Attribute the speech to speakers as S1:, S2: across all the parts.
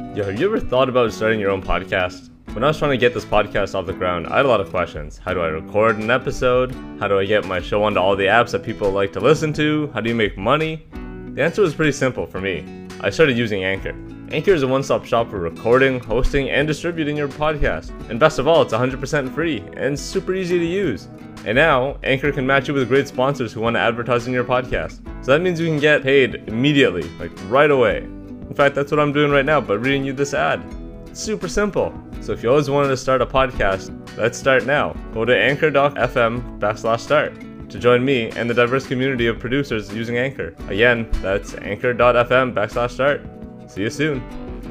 S1: Yo, have you ever thought about starting your own podcast? When I was trying to get this podcast off the ground, I had a lot of questions. How do I record an episode? How do I get my show onto all the apps that people like to listen to? How do you make money? The answer was pretty simple for me. I started using Anchor. Anchor is a one-stop shop for recording, hosting, and distributing your podcast. And best of all, it's 100% free and super easy to use. And now, Anchor can match you with great sponsors who want to advertise in your podcast. So that means you can get paid immediately, like right away. In fact, that's what I'm doing right now by reading you this ad. It's super simple. So if you always wanted to start a podcast, let's start now. Go to anchor.fm/start to join me and the diverse community of producers using Anchor. Again, that's anchor.fm/start. See you soon.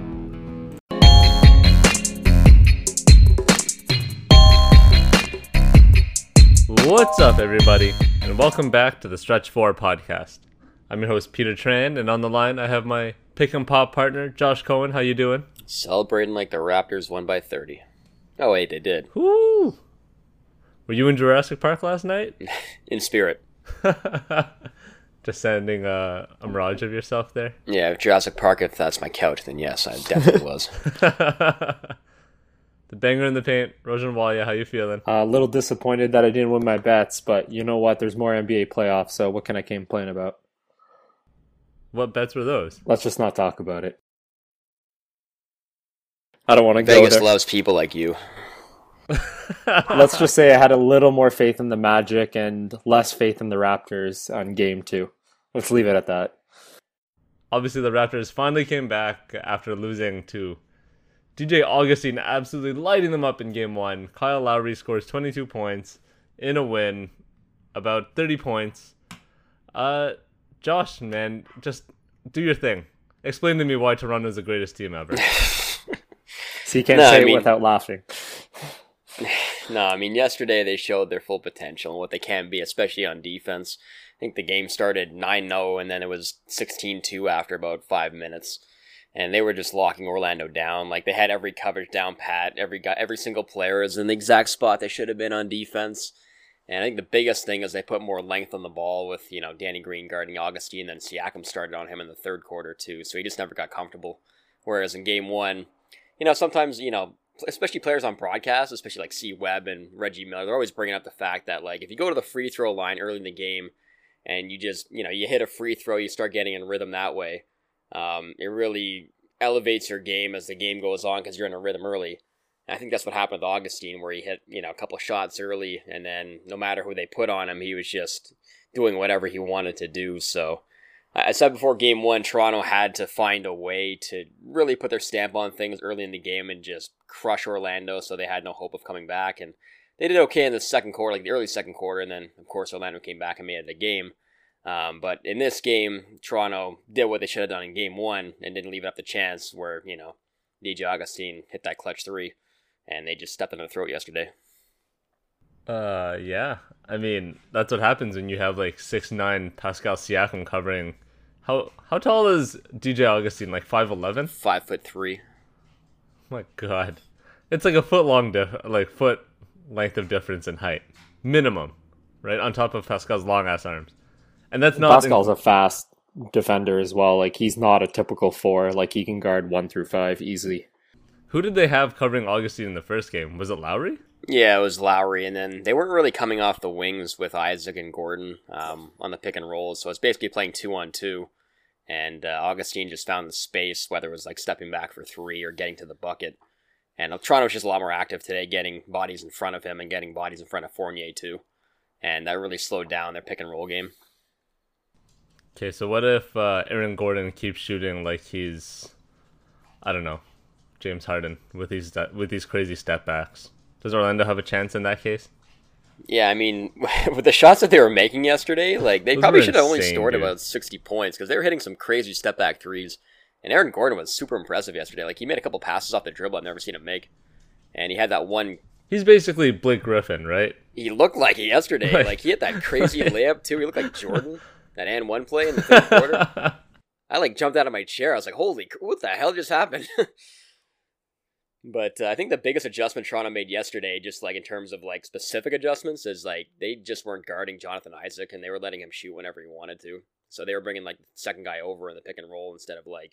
S1: What's up, everybody, and welcome back to the Stretch 4 podcast. I'm your host, Peter Tran, and on the line I have my pick and pop partner, Josh Cohen. How you doing?
S2: Celebrating like the Raptors won by 30. Oh wait, they did.
S1: Woo! Were you in Jurassic Park last night?
S2: In spirit.
S1: Just sending a mirage of yourself there?
S2: Yeah, Jurassic Park, if that's my couch, then yes, I definitely was.
S1: The banger in the paint, Rojan Walia, how you feeling?
S3: A little disappointed that I didn't win my bets, but you know what? There's more NBA playoffs, so what can I complain about?
S1: What bets were those?
S3: Let's just not talk about it. I don't want to go
S2: Vegas
S3: there.
S2: loves people like you.
S3: Let's just say I had a little more faith in the Magic and less faith in the Raptors on Game 2. Let's leave it at that.
S1: Obviously, the Raptors finally came back after losing to DJ Augustine, absolutely lighting them up in Game 1. Kyle Lowry scores 22 points in a win, about 30 points. Josh, man, just do your thing. Explain to me why Toronto is the greatest team ever.
S3: So you can't say it without laughing.
S2: No, I mean, yesterday they showed their full potential and what they can be, especially on defense. I think the game started 9-0, and then it was 16-2 after about 5 minutes. And they were just locking Orlando down. Like, they had every coverage down pat. Every single player is in the exact spot they should have been on defense. And I think the biggest thing is they put more length on the ball with, Danny Green guarding Augustine, and then Siakam started on him in the third quarter too. So he just never got comfortable. Whereas in Game 1, sometimes, especially players on broadcast, especially like C. Webb and Reggie Miller, they're always bringing up the fact that, like, if you go to the free throw line early in the game and you just, you hit a free throw, you start getting in rhythm that way. It really elevates your game as the game goes on because you're in a rhythm early. And I think that's what happened with Augustine, where he hit, a couple of shots early, and then no matter who they put on him, he was just doing whatever he wanted to do. So I said before Game 1, Toronto had to find a way to really put their stamp on things early in the game and just crush Orlando, so they had no hope of coming back. And they did okay in the second quarter, like the early second quarter, and then, of course, Orlando came back and made it the game. But in this game, Toronto did what they should have done in Game 1 and didn't leave up the chance where, DJ Augustine hit that clutch three, and they just stepped in their throat yesterday.
S1: Yeah. I mean, that's what happens when you have like 6'9" Pascal Siakam covering. How tall is DJ Augustine? Like 5'11"?
S2: 5'3".
S1: Oh my God, it's like a foot length of difference in height, minimum, right? On top of Pascal's long ass arms, and that's not.
S3: Pascal's a fast defender as well. Like, he's not a typical 4. Like, he can guard 1 through 5 easily.
S1: Who did they have covering Augustine in the first game? Was it Lowry?
S2: Yeah, it was Lowry, and then they weren't really coming off the wings with Isaac and Gordon on the pick and rolls, so it's basically playing 2-on-2, and Augustine just found the space, whether it was like stepping back for 3 or getting to the bucket. And Toronto was just a lot more active today, getting bodies in front of him and getting bodies in front of Fournier too, and that really slowed down their pick and roll game.
S1: Okay, so what if Aaron Gordon keeps shooting like he's, I don't know, James Harden with these crazy step backs? Does Orlando have a chance in that case?
S2: Yeah, I mean, with the shots that they were making yesterday, like, they
S1: Those
S2: probably
S1: were
S2: should have only
S1: insane,
S2: scored
S1: dude.
S2: about 60 points because they were hitting some crazy step back threes. And Aaron Gordon was super impressive yesterday. Like, he made a couple passes off the dribble I've never seen him make. And he had that one.
S1: He's basically Blake Griffin, right?
S2: He looked like it yesterday.
S1: Right.
S2: Like, he hit that crazy layup too. He looked like Jordan, that and one play in the third quarter. I like jumped out of my chair. I was like, holy, what the hell just happened? But I think the biggest adjustment Toronto made yesterday, just like in terms of like specific adjustments, is like they just weren't guarding Jonathan Isaac and they were letting him shoot whenever he wanted to. So they were bringing like the second guy over in the pick and roll instead of like,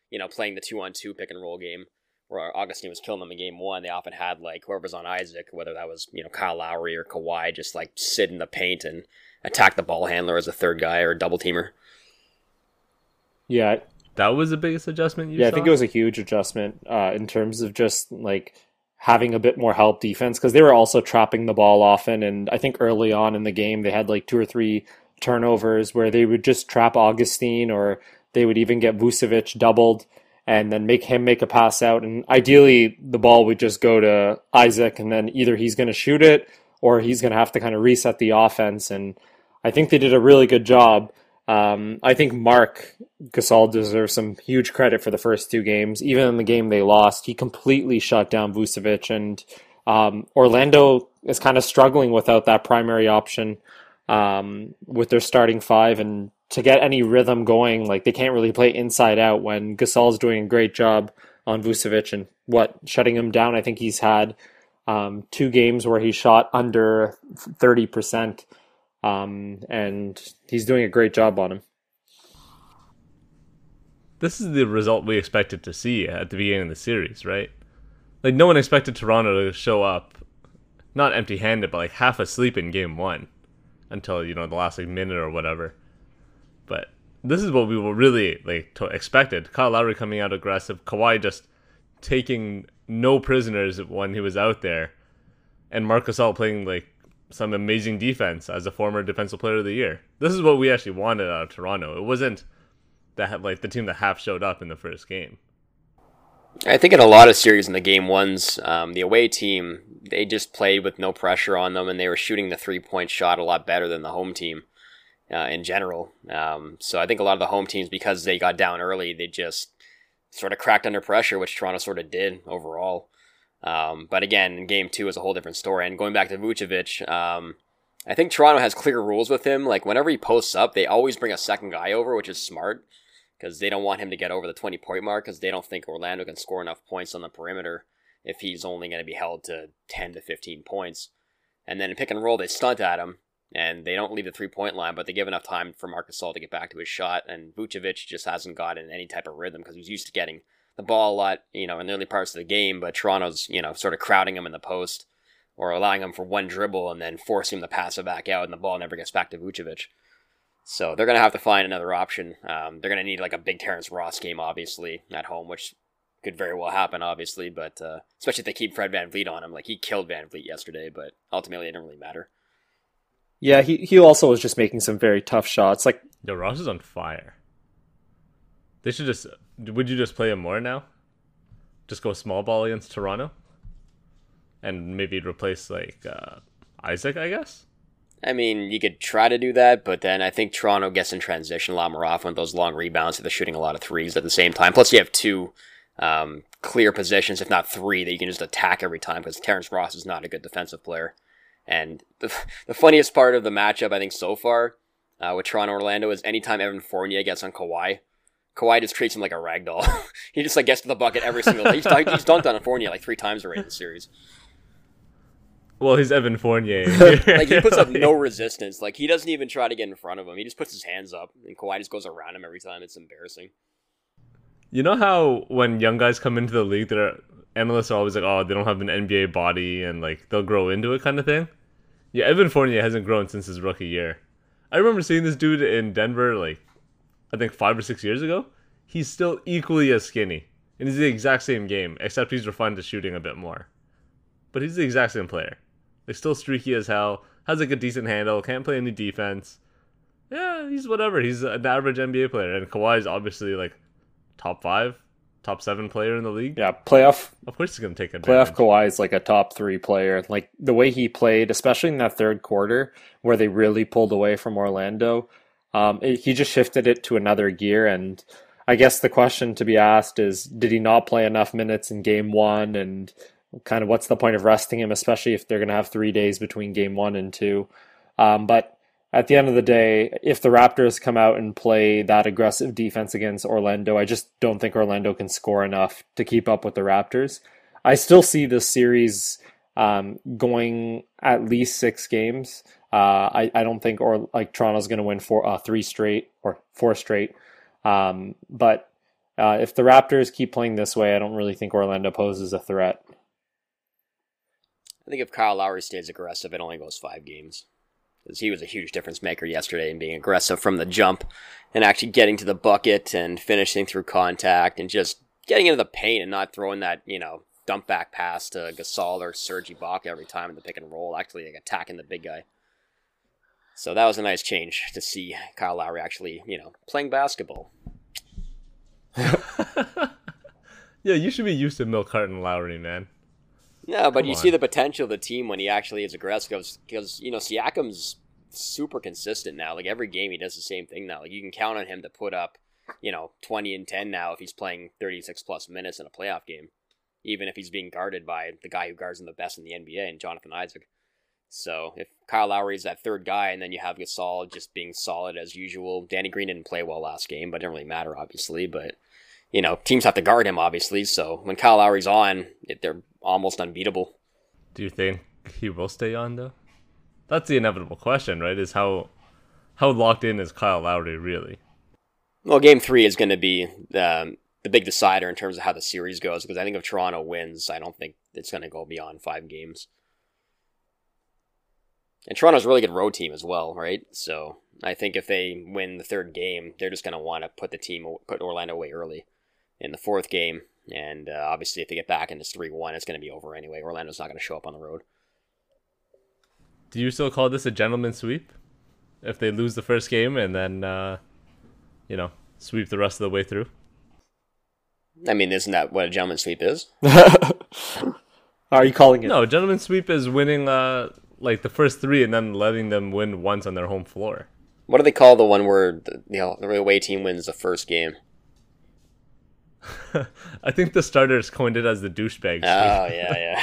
S2: playing the 2-on-2 pick and roll game where Augustine was killing them in game 1, they often had like whoever's on Isaac, whether that was, Kyle Lowry or Kawhi, just like sit in the paint and attack the ball handler as a third guy or a double teamer.
S3: Yeah.
S1: That was the biggest adjustment you
S3: saw?
S1: Yeah,
S3: I think it was a huge adjustment in terms of just like having a bit more help defense, because they were also trapping the ball often. And I think early on in the game, they had like 2 or 3 turnovers where they would just trap Augustine, or they would even get Vucevic doubled and then make him make a pass out. And ideally, the ball would just go to Isaac, and then either he's going to shoot it or he's going to have to kind of reset the offense. And I think they did a really good job. I think Marc Gasol deserves some huge credit for the first 2 games. Even in the game they lost, he completely shut down Vucevic, and Orlando is kind of struggling without that primary option with their starting 5, and to get any rhythm going, like they can't really play inside out when Gasol's doing a great job on Vucevic and shutting him down. I think he's had 2 games where he shot under 30%. And he's doing a great job on him.
S1: This is the result we expected to see at the beginning of the series, right? Like, no one expected Toronto to show up, not empty-handed, but like half asleep in game 1 until, the last like minute or whatever. But this is what we were really expected. Kyle Lowry coming out aggressive, Kawhi just taking no prisoners when he was out there, and Marc Gasol playing like some amazing defense as a former defensive player of the year. This is what we actually wanted out of Toronto. It wasn't that like the team that half showed up in the first game.
S2: I think in a lot of series in the game 1s, the away team, they just played with no pressure on them, and they were shooting the 3-point shot a lot better than the home team in general. So I think a lot of the home teams, because they got down early, they just sort of cracked under pressure, which Toronto sort of did overall. But again, in game 2 is a whole different story. And going back to Vucevic, I think Toronto has clear rules with him. Like whenever he posts up, they always bring a second guy over, which is smart, because they don't want him to get over the 20-point mark, because they don't think Orlando can score enough points on the perimeter if he's only going to be held to 10 to 15 points. And then in pick and roll, they stunt at him, and they don't leave the 3-point line, but they give enough time for Marc Gasol to get back to his shot. And Vucevic just hasn't gotten any type of rhythm, because he's used to getting the ball a lot, in the early parts of the game, but Toronto's, sort of crowding him in the post or allowing him for one dribble and then forcing him to pass it back out, and the ball never gets back to Vucevic. So they're going to have to find another option. They're going to need like a big Terrence Ross game, obviously, at home, which could very well happen, obviously, but especially if they keep Fred VanVleet on him. Like, he killed VanVleet yesterday, but ultimately it didn't really matter.
S3: Yeah, he also was just making some very tough shots. Like,
S1: Yo, Ross is on fire. They should just... Would you just play him more now? Just go small ball against Toronto? And maybe replace, Isaac, I guess?
S2: I mean, you could try to do that, but then I think Toronto gets in transition a lot more often with those long rebounds, so they're shooting a lot of threes at the same time. Plus, you have 2 clear positions, if not 3, that you can just attack every time, because Terrence Ross is not a good defensive player. And the funniest part of the matchup, I think, so far with Toronto-Orlando is anytime Evan Fournier gets on Kawhi just treats him like a rag doll. He just gets to the bucket every single day. He's dunked on Fournier 3 times already in the series.
S1: Well, he's Evan Fournier.
S2: He puts up no resistance. He doesn't even try to get in front of him. He just puts his hands up, and Kawhi just goes around him every time. It's embarrassing.
S1: You know how when young guys come into the league, their analysts are always like, oh, they don't have an NBA body, and they'll grow into it kind of thing? Yeah, Evan Fournier hasn't grown since his rookie year. I remember seeing this dude in Denver, I think 5 or 6 years ago. He's still equally as skinny. And he's the exact same game, except he's refined to shooting a bit more. But he's the exact same player. Still streaky as hell, has a decent handle, can't play any defense. Yeah, he's whatever. He's an average NBA player. And Kawhi's obviously top 5, top 7 player in the league.
S3: Yeah, playoff.
S1: Of course he's going to take advantage.
S3: Playoff Kawhi is a top 3 player. The way he played, especially in that third quarter where they really pulled away from Orlando, he just shifted it to another gear. And I guess the question to be asked is, did he not play enough minutes in game 1? And kind of what's the point of resting him, especially if they're going to have 3 days between game 1 and 2. But at the end of the day, if the Raptors come out and play that aggressive defense against Orlando, I just don't think Orlando can score enough to keep up with the Raptors. I still see this series going at least 6 games. I don't think Toronto's going to win 3 straight or 4 straight. But If the Raptors keep playing this way, I don't really think Orlando poses a threat.
S2: I think if Kyle Lowry stays aggressive, it only goes 5 games. Because he was a huge difference maker yesterday in being aggressive from the jump and actually getting to the bucket and finishing through contact and just getting into the paint and not throwing that, dump back pass to Gasol or Serge Ibaka every time in the pick and roll, actually like attacking the big guy. So that was a nice change to see Kyle Lowry actually, playing basketball.
S1: Yeah, you should be used to Milk Carton Lowry, man.
S2: No, but
S1: Come
S2: you
S1: on.
S2: see the potential of the team when he actually is aggressive because Siakam's super consistent now. Like every game he does the same thing now. Like you can count on him to put up, 20 and 10 now if he's playing 36 plus minutes in a playoff game, even if he's being guarded by the guy who guards him the best in the NBA, and Jonathan Isaac. So if Kyle Lowry is that third guy and then you have Gasol just being solid as usual, Danny Green didn't play well last game, but it didn't really matter obviously, but teams have to guard him, obviously. So when Kyle Lowry's on, they're almost unbeatable.
S1: Do you think he will stay on, though? That's the inevitable question, right? Is how locked in is Kyle Lowry, really?
S2: Well, Game 3 is going to be the big decider in terms of how the series goes, because I think if Toronto wins, I don't think it's going to go beyond 5 games. And Toronto's a really good road team as well, right? So I think if they win the third game, they're just going to want to put Orlando away early in the fourth game. And obviously, if they get back into 3-1, it's going to be over anyway. Orlando's not going to show up on the road.
S1: Do you still call this a gentleman's sweep? If they lose the first game and then, sweep the rest of the way through?
S2: I mean, isn't that what a gentleman's sweep is?
S3: Are you calling it?
S1: No, gentleman's sweep is winning the first 3 and then letting them win once on their home floor.
S2: What do they call the one where the away team wins the first game?
S1: I think the starters coined it as the douchebag sweep.
S2: Oh, yeah.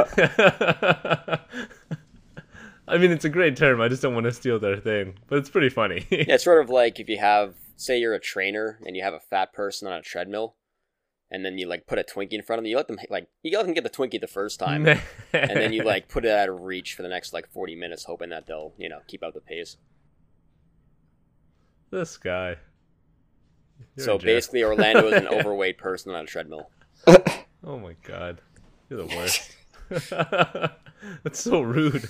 S1: I mean, it's a great term. I just don't want to steal their thing, but it's pretty funny.
S2: Yeah, it's sort of like if you have, say you're a trainer and you have a fat person on a treadmill, and then you put a Twinkie in front of them. You let them get the Twinkie the first time, and then you put it out of reach for the next 40 minutes, hoping that they'll keep up the pace.
S1: This guy. You're
S2: So
S1: a jerk.
S2: basically, Orlando is an overweight person on a treadmill.
S1: Oh my god, you're the worst. That's so rude.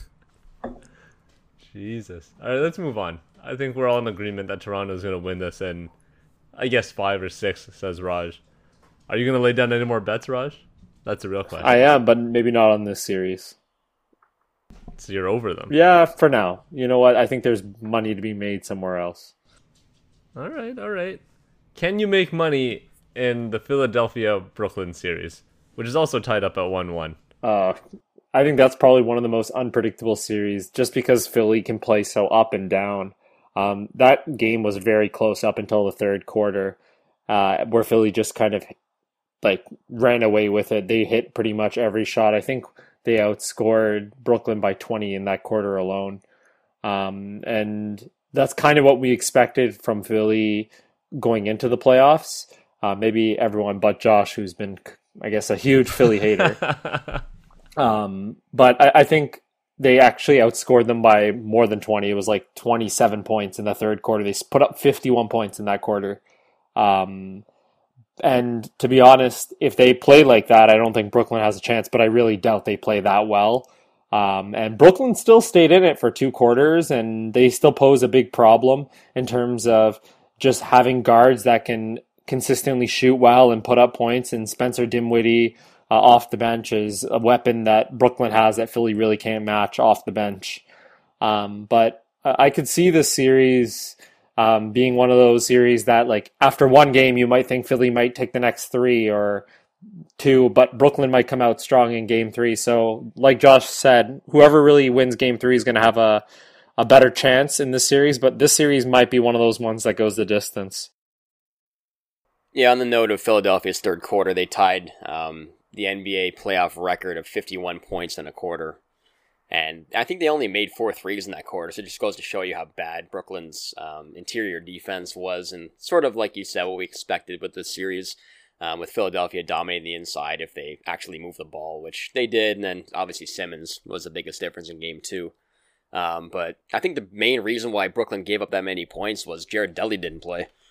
S1: Jesus. All right, let's move on. I think we're all in agreement that Toronto's going to win this in, I guess, 5 or 6, says Raj. Are you going to lay down any more bets, Raj? That's a real question.
S3: I am, but maybe not on this series.
S1: So you're over them.
S3: Yeah, for now. You know what? I think there's money to be made somewhere else.
S1: All right. Can you make money in the Philadelphia-Brooklyn series, which is also tied up at 1-1?
S3: I think that's probably one of the most unpredictable series just because Philly can play so up and down. That game was very close up until the third quarter, where Philly just kind of ran away with it. They hit pretty much every shot. I think they outscored Brooklyn by 20 in that quarter alone. And that's kind of what we expected from Philly going into the playoffs. Maybe everyone but Josh, who's been, I guess, a huge Philly hater. But I think they actually outscored them by more than 20. It was 27 points in the third quarter. They put up 51 points in that quarter. And to be honest, if they play like that, I don't think Brooklyn has a chance, but I really doubt they play that well. And Brooklyn still stayed in it for 2 quarters, and they still pose a big problem in terms of just having guards that can consistently shoot well and put up points. And Spencer Dinwiddie off the bench is a weapon that Brooklyn has that Philly really can't match off the bench. But I could see this series being one of those series that after one game, you might think Philly might take the next 3 or 2, but Brooklyn might come out strong in game 3. So like Josh said, whoever really wins game 3 is going to have a better chance in this series, but this series might be one of those ones that goes the distance.
S2: Yeah, on the note of Philadelphia's third quarter, they tied the NBA playoff record of 51 points in a quarter. And I think they only made 4 threes in that quarter, so it just goes to show you how bad Brooklyn's interior defense was, and sort of like you said, what we expected with this series, with Philadelphia dominating the inside if they actually move the ball, which they did, and then obviously Simmons was the biggest difference in game 2. But I think the main reason why Brooklyn gave up that many points was Jared Dudley didn't play.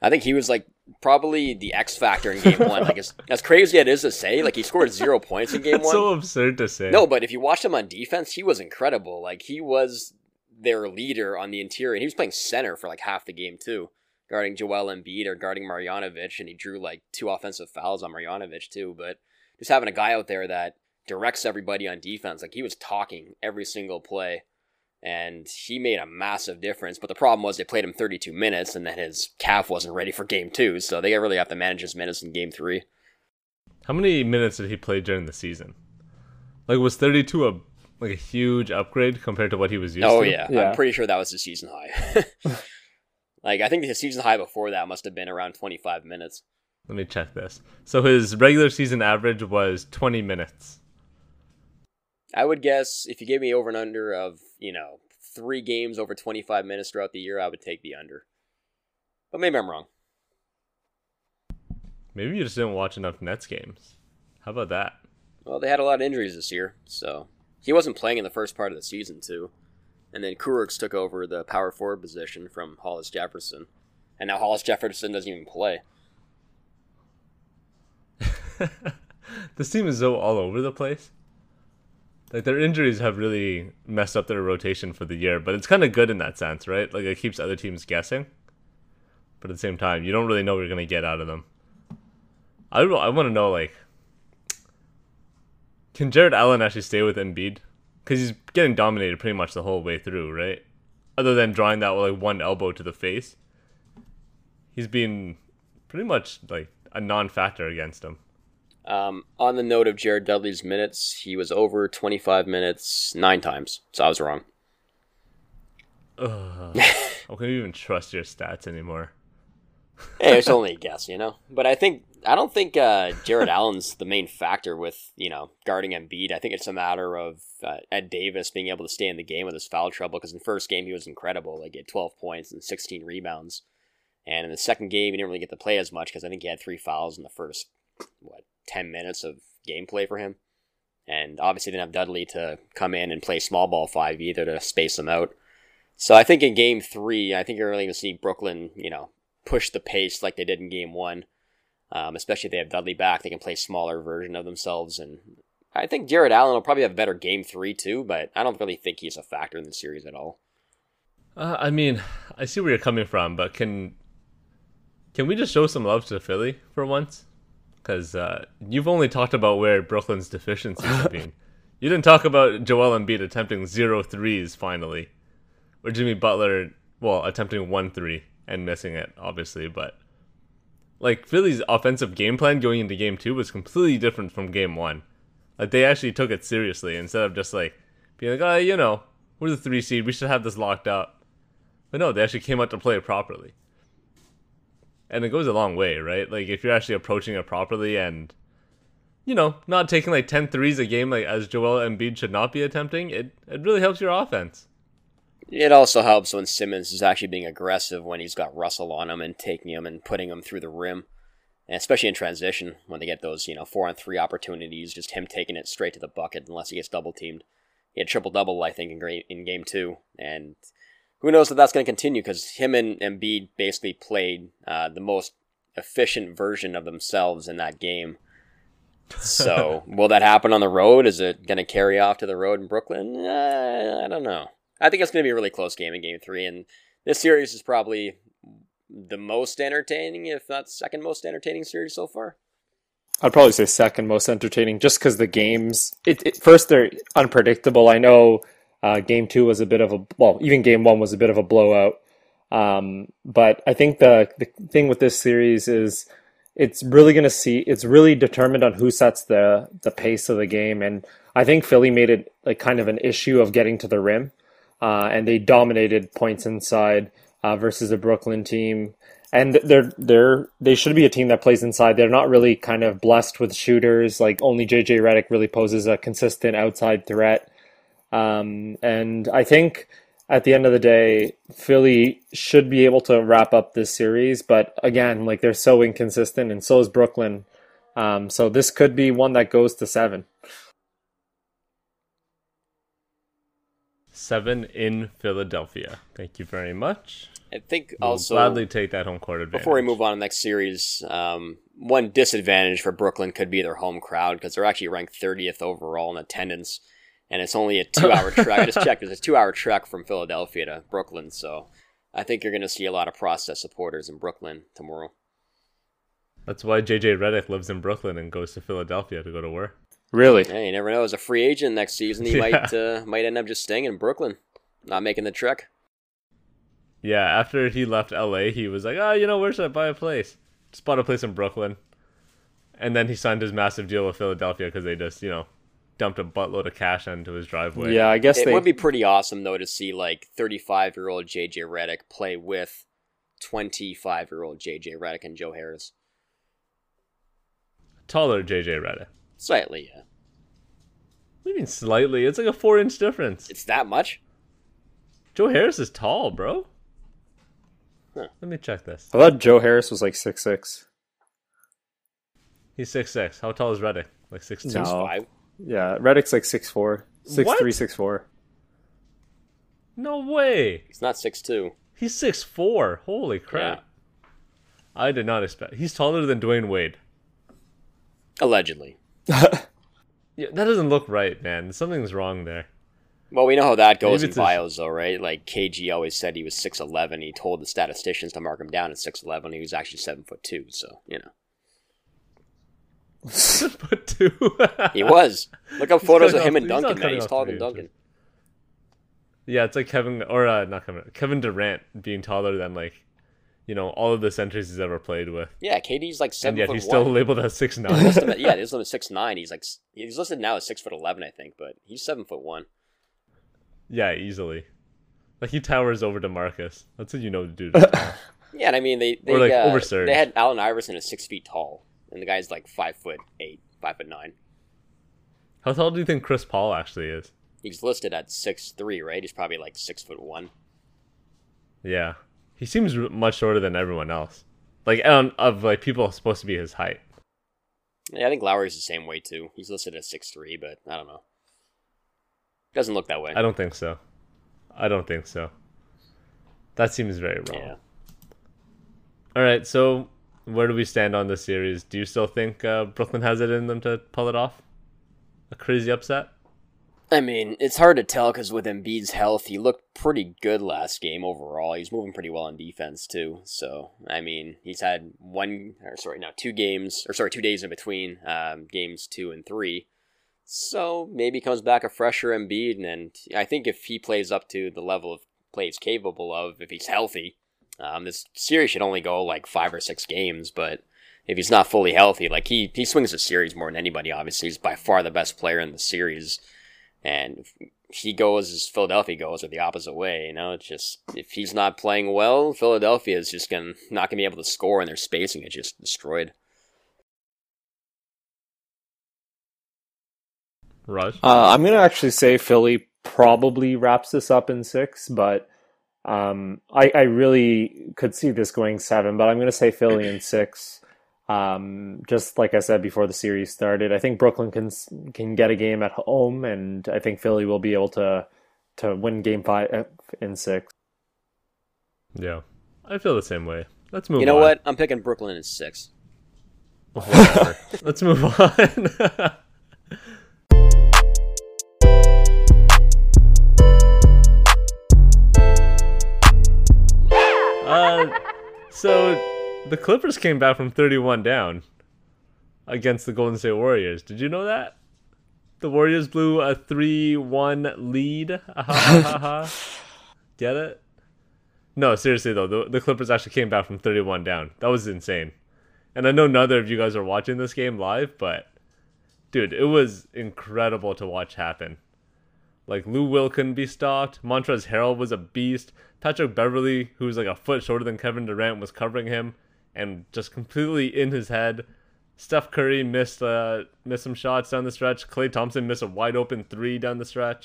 S2: I think he was like probably the X factor in game one. Like as crazy as it is to say, like he scored 0 points in game
S1: That's
S2: one.
S1: so absurd to say.
S2: No, but if you watch him on defense, he was incredible. Like he was their leader on the interior. He was playing center for like half the game too, guarding Joel Embiid or guarding Marjanovic, and he drew like 2 offensive fouls on Marjanovic too. But just having a guy out there that directs everybody on defense, like he was talking every single play. And he made a massive difference. But the problem was they played him 32 minutes, and then his calf wasn't ready for game 2. So they really have to manage his minutes in game 3.
S1: How many minutes did he play during the season? Like, was 32 a huge upgrade compared to what he was used to?
S2: Oh, yeah. I'm pretty sure that was his season high. Like, I think his season high before that must have been around 25 minutes.
S1: Let me check this. So his regular season average was 20 minutes.
S2: I would guess if you gave me over and under of, 3 games over 25 minutes throughout the year, I would take the under. But maybe I'm wrong.
S1: Maybe you just didn't watch enough Nets games. How about that?
S2: Well, they had a lot of injuries this year, so he wasn't playing in the first part of the season, too. And then Kurucs took over the power forward position from Hollis Jefferson. And now Hollis Jefferson doesn't even play.
S1: This team is so all over the place. Like, their injuries have really messed up their rotation for the year, but it's kind of good in that sense, right? Like, it keeps other teams guessing. But at the same time, you don't really know what you're going to get out of them. I want to know, like, can Jared Allen actually stay with Embiid? Because he's getting dominated pretty much the whole way through, right? Other than drawing that, like, one elbow to the face. He's been pretty much, like, a non-factor against him.
S2: On the note of Jared Dudley's minutes, he was over 25 minutes 9 times, so I was wrong.
S1: Ugh. How can you even trust your stats anymore?
S2: Hey, it's only a guess, But I don't think Jared Allen's the main factor with, guarding Embiid. I think it's a matter of Ed Davis being able to stay in the game with his foul trouble, because in the first game he was incredible. Like, he had 12 points and 16 rebounds. And in the second game, he didn't really get to play as much because I think he had 3 fouls in the first, 10 minutes of gameplay for him. And obviously didn't have Dudley to come in and play small ball 5 either to space them out. So I think in game 3, I think you're really going to see Brooklyn, push the pace like they did in game 1. Especially if they have Dudley back, they can play a smaller version of themselves. And I think Jared Allen will probably have a better game 3 too, but I don't really think he's a factor in the series at all.
S1: I mean, I see where you're coming from, but can we just show some love to Philly for once? Because you've only talked about where Brooklyn's deficiencies have been. You didn't talk about Joel Embiid attempting 0 threes finally. Or Jimmy Butler, attempting 1 3 and missing it, obviously. But, like, Philly's offensive game plan going into game 2 was completely different from game 1. Like, they actually took it seriously instead of just, like, being like, we're the 3 seed, we should have this locked up. But no, they actually came out to play it properly. And it goes a long way, right? Like, if you're actually approaching it properly and, not taking, like, 10 threes a game, like, as Joel Embiid should not be attempting, it really helps your offense.
S2: It also helps when Simmons is actually being aggressive when he's got Russell on him and taking him and putting him through the rim. And especially in transition, when they get those, 4-on-3 opportunities, just him taking it straight to the bucket unless he gets double-teamed. He had triple-double, I think, in game 2. And who knows if that's going to continue, because him and Embiid basically played the most efficient version of themselves in that game. So, will that happen on the road? Is it going to carry off to the road in Brooklyn? I don't know. I think it's going to be a really close game in game 3, and this series is probably the most entertaining, if not second most entertaining series so far.
S3: I'd probably say second most entertaining, just because the games, first they're unpredictable. I know game 2 was a bit of even game 1 was a bit of a blowout. But I think the thing with this series is it's really determined on who sets the pace of the game. And I think Philly made it like kind of an issue of getting to the rim. And they dominated points inside versus a Brooklyn team. And they should be a team that plays inside. They're not really kind of blessed with shooters. Like, only JJ Redick really poses a consistent outside threat. And I think at the end of the day, Philly should be able to wrap up this series. But again, like, they're so inconsistent, and so is Brooklyn. So this could be one that goes to 7.
S1: 7 in Philadelphia. Thank you very much.
S2: I think
S1: We'll
S2: also
S1: gladly take that home court advantage.
S2: before we move on to the next series, one disadvantage for Brooklyn could be their home crowd because they're actually ranked 30th overall in attendance, and it's only a 2-hour trek. I just checked; it's a 2-hour trek from Philadelphia to Brooklyn. So I think you're going to see a lot of process supporters in Brooklyn tomorrow.
S1: That's why JJ Redick lives in Brooklyn and goes to Philadelphia to go to work.
S3: Really?
S2: Hey, you never know. As a free agent next season, he might end up just staying in Brooklyn, not making the trek.
S1: Yeah, after he left LA, he was like, where should I buy a place? Just bought a place in Brooklyn. And then he signed his massive deal with Philadelphia because they just, dumped a buttload of cash onto his driveway.
S3: Yeah, I guess
S2: It would be pretty awesome, though, to see, 35-year-old J.J. Redick play with 25-year-old J.J. Redick and Joe Harris.
S1: Taller JJ Redick.
S2: Slightly, yeah.
S1: What do you mean slightly? It's like a 4-inch difference.
S2: It's that much?
S1: Joe Harris is tall, bro.
S2: Huh.
S1: Let me check this.
S3: I thought Joe Harris was like 6'6".
S1: He's 6'6". How tall is Redick? Like 6'2"?
S3: No.
S2: 6'5".
S3: Yeah, Reddick's like 6'4", 6'3",
S1: What?
S3: 6'4".
S1: No way.
S2: He's not 6'2".
S1: He's 6'4". Holy crap.
S2: Yeah.
S1: I did not expect. He's taller than Dwayne Wade.
S2: Allegedly.
S1: Yeah, that doesn't look right, man. Something's wrong there.
S2: Well, we know how that goes
S1: Maybe
S2: in
S1: it's a-
S2: bios, though, right? Like, KG always said he was 6'11". He told the statisticians to mark him down at 6'11". He was actually 7'2", so,
S1: But two.
S2: He was. Look up photos of
S1: cutting
S2: him
S1: off-
S2: and
S1: he's not
S2: Duncan, man.
S1: cutting
S2: He's
S1: off
S2: taller
S1: the
S2: than Duncan.
S1: Yeah, it's like Kevin Durant being taller than all of the centers he's ever played with.
S2: Yeah, KD's like 7'1".
S1: And yet he's still labeled as 6'9".
S2: Yeah, he's listed 6'9". He's listed now as 6'11", I think, but he's 7'1".
S1: Yeah, easily. Like he towers over DeMarcus. That's what you know to do.
S2: Yeah, and I mean they
S1: Or, over Serge.
S2: they had Allen Iverson at 6 feet tall, and the guy's like 5'8", 5'9".
S1: How tall do you think Chris Paul actually is?
S2: He's listed at 6'3", right? He's probably like 6'1".
S1: Yeah, he seems much shorter than everyone else. People supposed to be his height.
S2: Yeah, I think Lowry's the same way too. He's listed at 6'3", but I don't know. Doesn't look that way.
S1: I don't think so. That seems very wrong.
S2: Yeah.
S1: All right, so where do we stand on this series? Do you still think Brooklyn has it in them to pull it off? A crazy upset?
S2: I mean, it's hard to tell because with Embiid's health, he looked pretty good last game overall. He's moving pretty well on defense too. So, I mean, he's had 2 days in between games 2 and 3. So maybe he comes back a fresher Embiid, and I think if he plays up to the level of play he's capable of, if he's healthy, this series should only go like 5 or 6 games. But if he's not fully healthy, he swings the series more than anybody. Obviously, he's by far the best player in the series. And if he goes as Philadelphia goes, or the opposite way, it's just, if he's not playing well, Philadelphia is just not gonna be able to score, and their spacing is just destroyed.
S1: Raj?
S3: I'm going to actually say Philly probably wraps this up in 6, but I really could see this going 7, but I'm going to say Philly in 6. Just like I said before the series started, I think Brooklyn can get a game at home, and I think Philly will be able to win game 5 in 6.
S1: Yeah, I feel the same way. Let's move on.
S2: You know what? I'm picking Brooklyn in 6.
S1: Whatever. Let's move on. So the Clippers came back from 31 down against the Golden State Warriors. Did you know that? The Warriors blew a 3-1 lead. Get it? No, seriously though, the Clippers actually came back from 31 down. That was insane. And I know neither of you guys are watching this game live, but dude, it was incredible to watch happen. Like, Lou Will couldn't be stopped. Montrezl Harrell was a beast. Patrick Beverley, who was like a foot shorter than Kevin Durant, was covering him and just completely in his head. Steph Curry missed some shots down the stretch. Klay Thompson missed a wide open 3 down the stretch.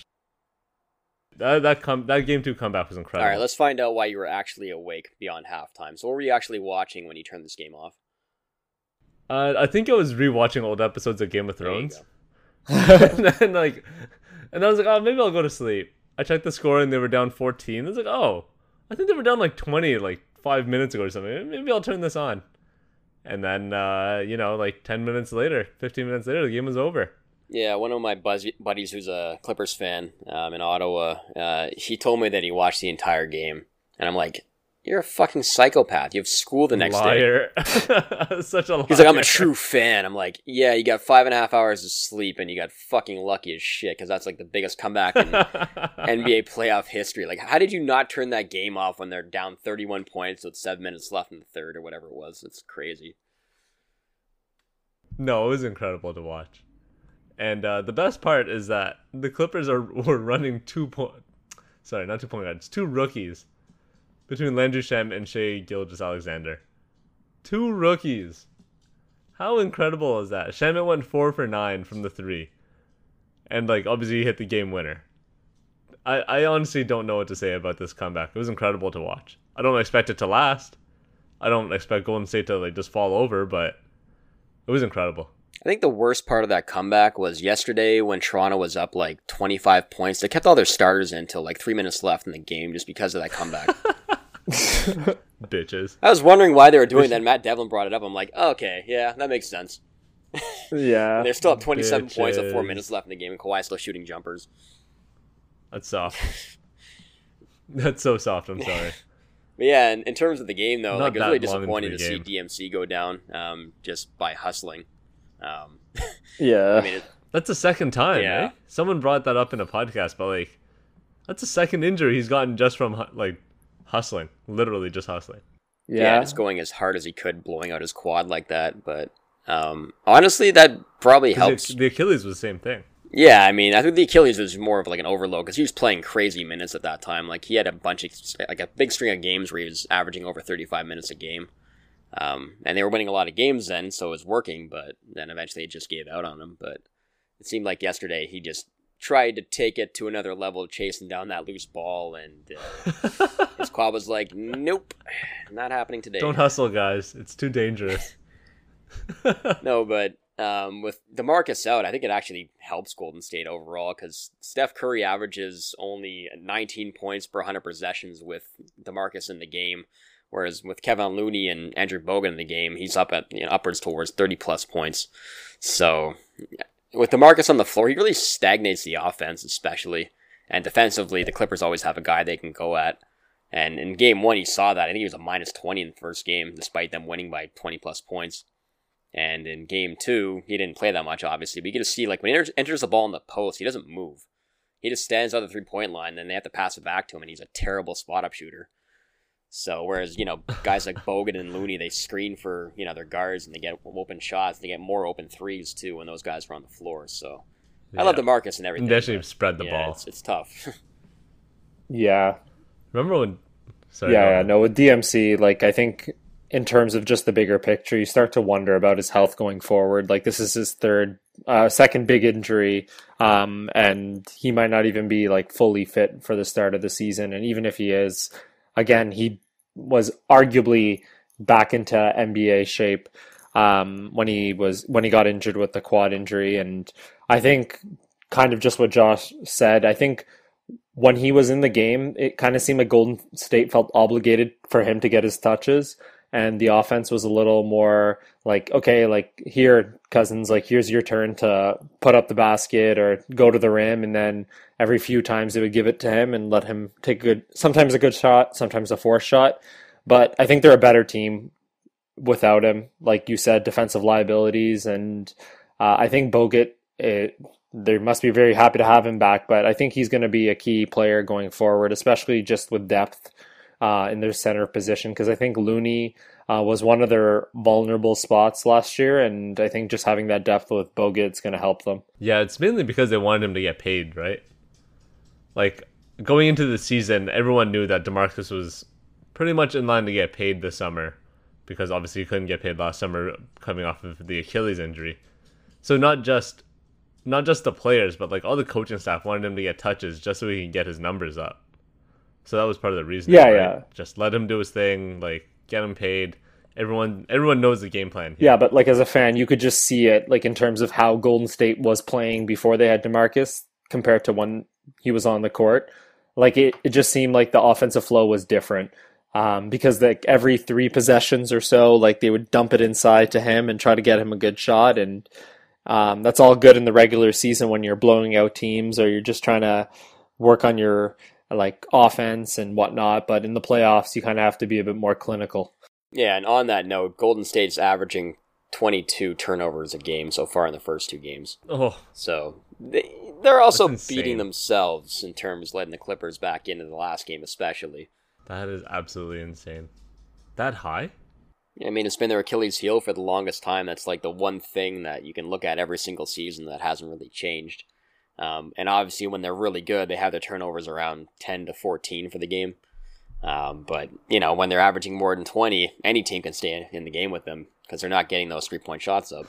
S1: That game 2 comeback was incredible.
S2: All right, let's find out why you were actually awake beyond halftime. So what were you actually watching when you turned this game off?
S1: I think I was rewatching old episodes of Game of Thrones.
S2: There you
S1: And I was like, oh, maybe I'll go to sleep. I checked the score and they were down 14. I was like, oh, I think they were down like 20 like 5 minutes ago or something. Maybe I'll turn this on. And then, like 10 minutes later, 15 minutes later, the game was over.
S2: Yeah, one of my buddies who's a Clippers fan in Ottawa, he told me that he watched the entire game. And I'm like, you're a fucking psychopath. You have school the next
S1: Liar.
S2: day.
S1: Such a liar.
S2: He's like, I'm a true fan. I'm like, yeah, you got 5.5 hours of sleep and you got fucking lucky as shit because that's like the biggest comeback in NBA playoff history. Like, how did you not turn that game off when they're down 31 points with 7 minutes left in the third or whatever it was? It's crazy.
S1: No, it was incredible to watch. And the best part is that the Clippers were running 2 point guards, 2 rookies between Landry Shamet and Shai Gilgeous-Alexander. 2 rookies. How incredible is that? Shamet went 4 for 9 from the 3. And like obviously he hit the game winner. I honestly don't know what to say about this comeback. It was incredible to watch. I don't expect it to last. I don't expect Golden State to like just fall over, but it was incredible.
S2: I think the worst part of that comeback was yesterday when Toronto was up like 25 points. They kept all their starters in until like 3 minutes left in the game just because of that comeback.
S1: Bitches.
S2: I was wondering why they were doing that. Matt Devlin brought it up. I'm like, oh, okay, yeah, that makes sense.
S3: Yeah.
S2: They're still up 27 points with 4 minutes left in the game, and Kawhi's still shooting jumpers.
S1: That's soft. That's so soft, I'm sorry.
S2: But yeah, in terms of the game, though, like, it was really
S1: that long
S2: disappointing to
S1: into
S2: see
S1: the game.
S2: DMC go down just by hustling.
S3: Yeah.
S2: I mean,
S1: That's the second time,
S2: Yeah.
S1: eh? Someone brought that up in a podcast, but like, that's the second injury he's gotten just from like hustling, literally just hustling.
S2: yeah, just going as hard as he could, blowing out his quad like that. But honestly, that probably
S1: 'Cause
S2: helps.
S1: The Achilles was the same thing.
S2: Yeah, I mean, I think the Achilles was more of like an overload because he was playing crazy minutes at that time. Like he had a big string of games where he was averaging over 35 minutes a game. And they were winning a lot of games then, so it was working, but then eventually it just gave out on him. But it seemed like yesterday he just tried to take it to another level, chasing down that loose ball, and his quad was like, nope, not happening today.
S1: Don't hustle, guys. It's too dangerous.
S2: No, but with DeMarcus out, I think it actually helps Golden State overall because Steph Curry averages only 19 points per 100 possessions with DeMarcus in the game. Whereas with Kevin Looney and Andrew Bogut in the game, he's up at upwards towards 30-plus points. So with DeMarcus on the floor, he really stagnates the offense, especially. And defensively, the Clippers always have a guy they can go at. And in Game 1, you saw that. I think he was a minus 20 in the first game, despite them winning by 20-plus points. And in Game 2, he didn't play that much, obviously. But you get to see, like, when he enters the ball in the post, he doesn't move. He just stands on the three-point line, and then they have to pass it back to him, and he's a terrible spot-up shooter. So, whereas, guys like Bogut and Looney, they screen for, their guards and they get open shots. They get more open threes, too, when those guys are on the floor. So, I love DeMarcus and everything.
S1: And they actually spread the ball.
S2: It's tough.
S3: Yeah.
S1: Remember when... Sorry,
S3: Yeah, no, with DMC, like, I think in terms of just the bigger picture, you start to wonder about his health going forward. Like, this is his second big injury, and he might not even be, like, fully fit for the start of the season. And even if he is... Again, he was arguably back into NBA shape when he got injured with the quad injury, and I think kind of just what Josh said. I think when he was in the game, it kind of seemed like Golden State felt obligated for him to get his touches, and the offense was a little more like, okay, like here, Cousins, like here's your turn to put up the basket or go to the rim, and then every few times they would give it to him and let him take sometimes a good shot, sometimes a forced shot. But I think they're a better team without him. Like you said, defensive liabilities, and I think Bogut, they must be very happy to have him back, but I think he's going to be a key player going forward, especially just with depth in their center position, because I think Looney was one of their vulnerable spots last year, and I think just having that depth with Bogut is going to help them.
S1: Yeah, it's mainly because they wanted him to get paid, right? Like, going into the season, everyone knew that DeMarcus was pretty much in line to get paid this summer, because obviously he couldn't get paid last summer coming off of the Achilles injury. So not just the players, but like all the coaching staff wanted him to get touches just so he can get his numbers up. So that was part of the reason.
S3: Yeah,
S1: right?
S3: yeah.
S1: Just let him do his thing, like get him paid. Everyone knows the game plan here.
S3: Yeah, but like as a fan, you could just see it like in terms of how Golden State was playing before they had DeMarcus compared to when he was on the court. like it just seemed like the offensive flow was different. Because like every 3 possessions or so, like they would dump it inside to him and try to get him a good shot, and that's all good in the regular season when you're blowing out teams or you're just trying to work on your like offense and whatnot. But in the playoffs, you kind of have to be a bit more clinical.
S2: Yeah, and on that note, Golden State's averaging 22 turnovers a game so far in the first 2 games.
S1: Oh,
S2: So they're also
S1: That's
S2: beating
S1: insane.
S2: themselves in terms of letting the Clippers back into the last game, especially.
S1: that is absolutely insane. That high?
S2: I mean, it's been their Achilles heel for the longest time. That's like the one thing that you can look at every single season that hasn't really changed. And obviously, when they're really good, they have their turnovers around 10 to 14 for the game. But, when they're averaging more than 20, any team can stay in the game with them because they're not getting those 3-point shots up.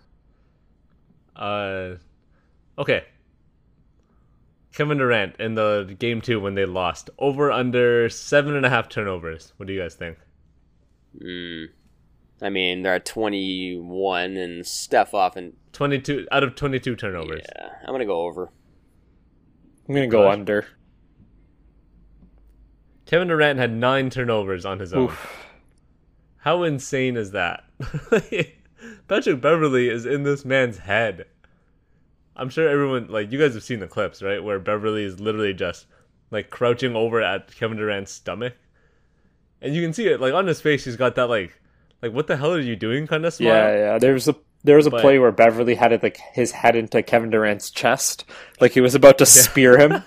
S1: Okay. Kevin Durant in the game 2 when they lost. Over under 7.5 turnovers. What do you guys think?
S2: I mean, they're at 21 and Steph off and
S1: 22 out of 22 turnovers.
S2: yeah, I'm going to go over.
S3: I'm gonna go
S1: Gosh.
S3: under.
S1: Kevin Durant had 9 turnovers on his own.
S3: Oof.
S1: How insane is that? Patrick Beverly is in this man's head. I'm sure everyone, like, you guys have seen the clips, right? Where Beverly is literally just, like, crouching over at Kevin Durant's stomach. And you can see it, like, on his face, he's got that, like what the hell are you doing kind of smile.
S3: Yeah. There was a
S1: But-
S3: play where Beverly had it like his head into Kevin Durant's chest, like he was about to spear him.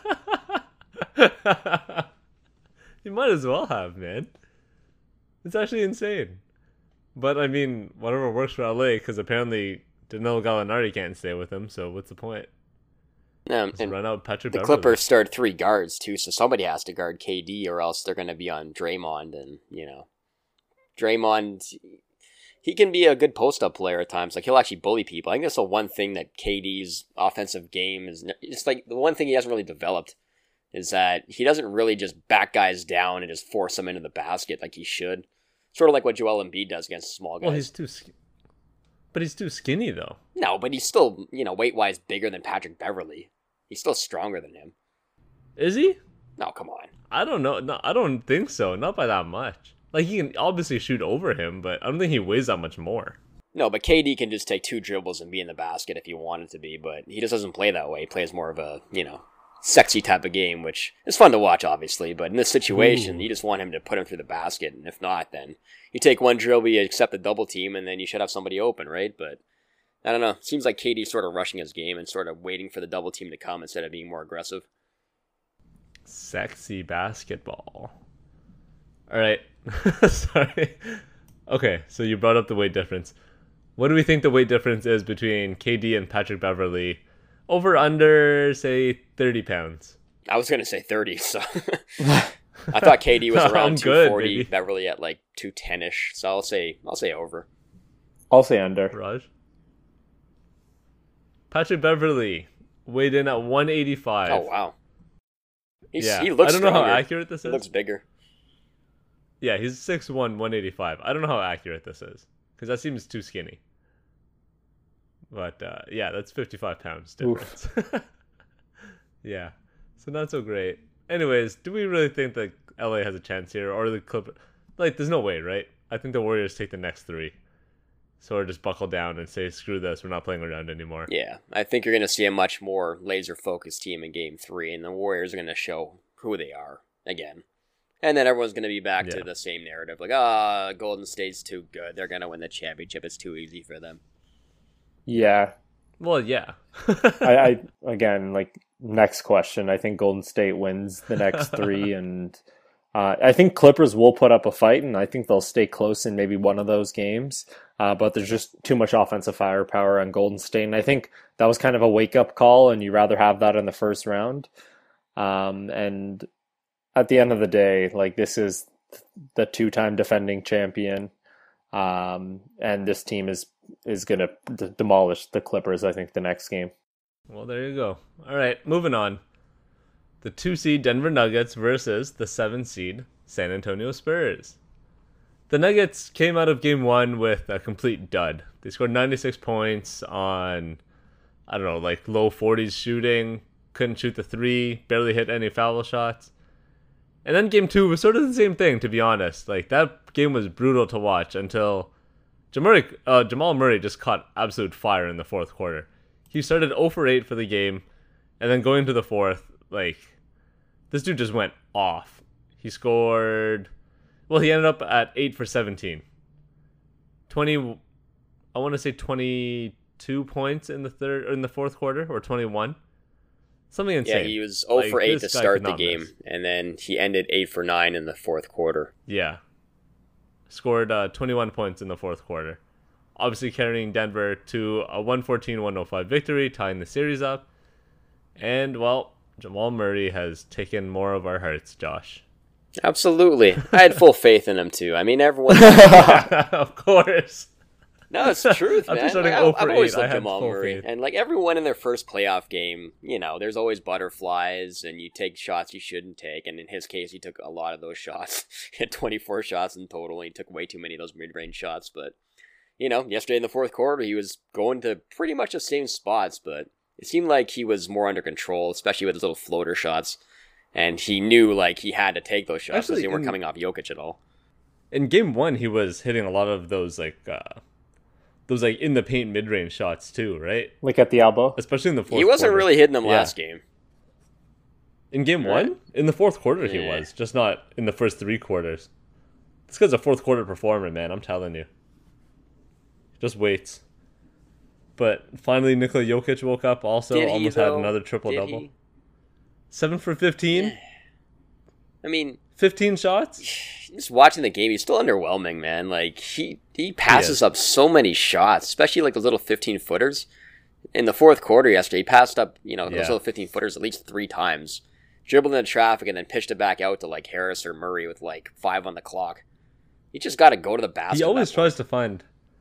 S1: You might as well have, man. It's actually insane. But, I mean, whatever works for LA, because apparently Danilo Gallinari can't stay with him, so what's the point? Just
S2: And
S1: run out Patrick
S2: the
S1: Beverly.
S2: Clippers start 3 guards, too, so somebody has to guard KD or else they're going to be on Draymond. And, Draymond, he can be a good post-up player at times. Like, he'll actually bully people. I think that's the one thing that KD's offensive game is. It's like the one thing he hasn't really developed is that he doesn't really just back guys down and just force them into the basket like he should. Sort of like what Joel Embiid does against small guys.
S1: Well, he's too skinny, though.
S2: No, but he's still, weight-wise bigger than Patrick Beverly. He's still stronger than him.
S1: Is he?
S2: No, come on.
S1: I don't know. No, I don't think so. Not by that much. Like, he can obviously shoot over him, but I don't think he weighs that much more.
S2: No, but KD can just take 2 dribbles and be in the basket if he wanted to be, but he just doesn't play that way. He plays more of a, sexy type of game, which is fun to watch, obviously, but in this situation, you just want him to put him through the basket, and if not, then you take 1 dribble, you accept the double team, and then you should have somebody open, right? But, I don't know. It seems like KD's sort of rushing his game and sort of waiting for the double team to come instead of being more aggressive.
S1: Sexy basketball. All right. Sorry. Okay, so you brought up the weight difference. What do we think the weight difference is between KD and Patrick Beverly? Over, under, say, 30 pounds.
S2: I was going to say 30, so... I thought KD was
S1: I'm
S2: around
S1: good,
S2: 240,
S1: baby.
S2: Beverly at like 210-ish, so I'll say over.
S3: I'll say under.
S1: Raj? Patrick Beverly weighed in at 185.
S2: Oh, wow. He looks
S1: I don't know
S2: stronger.
S1: how accurate this
S2: He
S1: is.
S2: looks bigger.
S1: Yeah, he's 6'1", 185. I don't know how accurate this is, because that seems too skinny. But, yeah, that's 55 pounds difference. Yeah, so not so great. Anyways, do we really think that LA has a chance here, or the Clippers? Like, there's no way, right? I think the Warriors take the next 3. So just buckle down and say, screw this, we're not playing around anymore.
S2: Yeah, I think you're going to see a much more laser-focused team in Game 3, and the Warriors are going to show who they are again. And then everyone's going to be back to the same narrative, like, Golden State's too good. They're going to win the championship. It's too easy for them.
S3: Yeah.
S1: Well, yeah.
S3: I again, like, next question. I think Golden State wins the next 3, and I think Clippers will put up a fight, and I think they'll stay close in maybe one of those games. But there's just too much offensive firepower on Golden State, and I think that was kind of a wake-up call, and you'd rather have that in the first round. And at the end of the day, like, this is the 2-time defending champion, and this team is going to demolish the Clippers, I think, the next game.
S1: Well, there you go. All right, moving on. The 2 seed Denver Nuggets versus the 7 seed San Antonio Spurs. The Nuggets came out of game 1 with a complete dud. They scored 96 points on, I don't know, like low 40s shooting. couldn't shoot the three, barely hit any foul shots. And then game 2 was sort of the same thing, to be honest. Like, that game was brutal to watch until Jamal Murray just caught absolute fire in the fourth quarter. He started 0 for 8 for the game, and then going to the fourth, like, this dude just went off. He scored, well, he ended up at 8 for 17. 20, I want to say 22 points in the fourth quarter, or 21. Something insane.
S2: Yeah, he was 0 for 8 to start the game, and then he ended 8 for 9 in the fourth quarter.
S1: Yeah. Scored 21 points in the fourth quarter. Obviously carrying Denver to a 114-105 victory, tying the series up. And, well, Jamal Murray has taken more of our hearts, Josh.
S2: Absolutely. I had full faith in him, too. I mean, everyone...
S1: Of course.
S2: No, it's the truth, man.
S1: After
S2: Like,
S1: starting 0 for
S2: I've
S1: 8,
S2: always
S1: I
S2: loved
S1: had
S2: Jamal
S1: full
S2: Murray.
S1: faith.
S2: And, like, everyone in their first playoff game, you know, there's always butterflies, and you take shots you shouldn't take. And in his case, he took a lot of those shots. He had 24 shots in total, and he took way too many of those mid-range shots. But, you know, yesterday in the fourth quarter, he was going to pretty much the same spots, but it seemed like he was more under control, especially with his little floater shots. And he knew, like, he had to take those shots because they weren't coming off Jokic at all.
S1: In game 1, he was hitting a lot of those in the paint mid-range shots too, right?
S3: Like at the elbow?
S1: Especially in the fourth
S2: He wasn't
S1: quarter.
S2: really hitting them last game.
S1: In game
S2: Right.
S1: 1? In the fourth quarter he
S2: Yeah.
S1: was, just not in the first 3 quarters. This guy's a fourth quarter performer, man, I'm telling you. Just waits. But finally Nikola Jokic woke up also,
S2: Did he,
S1: almost had
S2: though?
S1: another
S2: Did
S1: triple-double.
S2: he?
S1: 7 for 15?
S2: I mean,
S1: 15 shots?
S2: just watching the game, he's still underwhelming, man. Like, he passes up so many shots, especially like those little 15-footers. In the fourth quarter yesterday, he passed up, you know, those little 15-footers at least 3 times. Dribbled into traffic and then pitched it back out to like Harris or Murray with like 5 on the clock. You just got to go to the basket.
S1: He always tries to find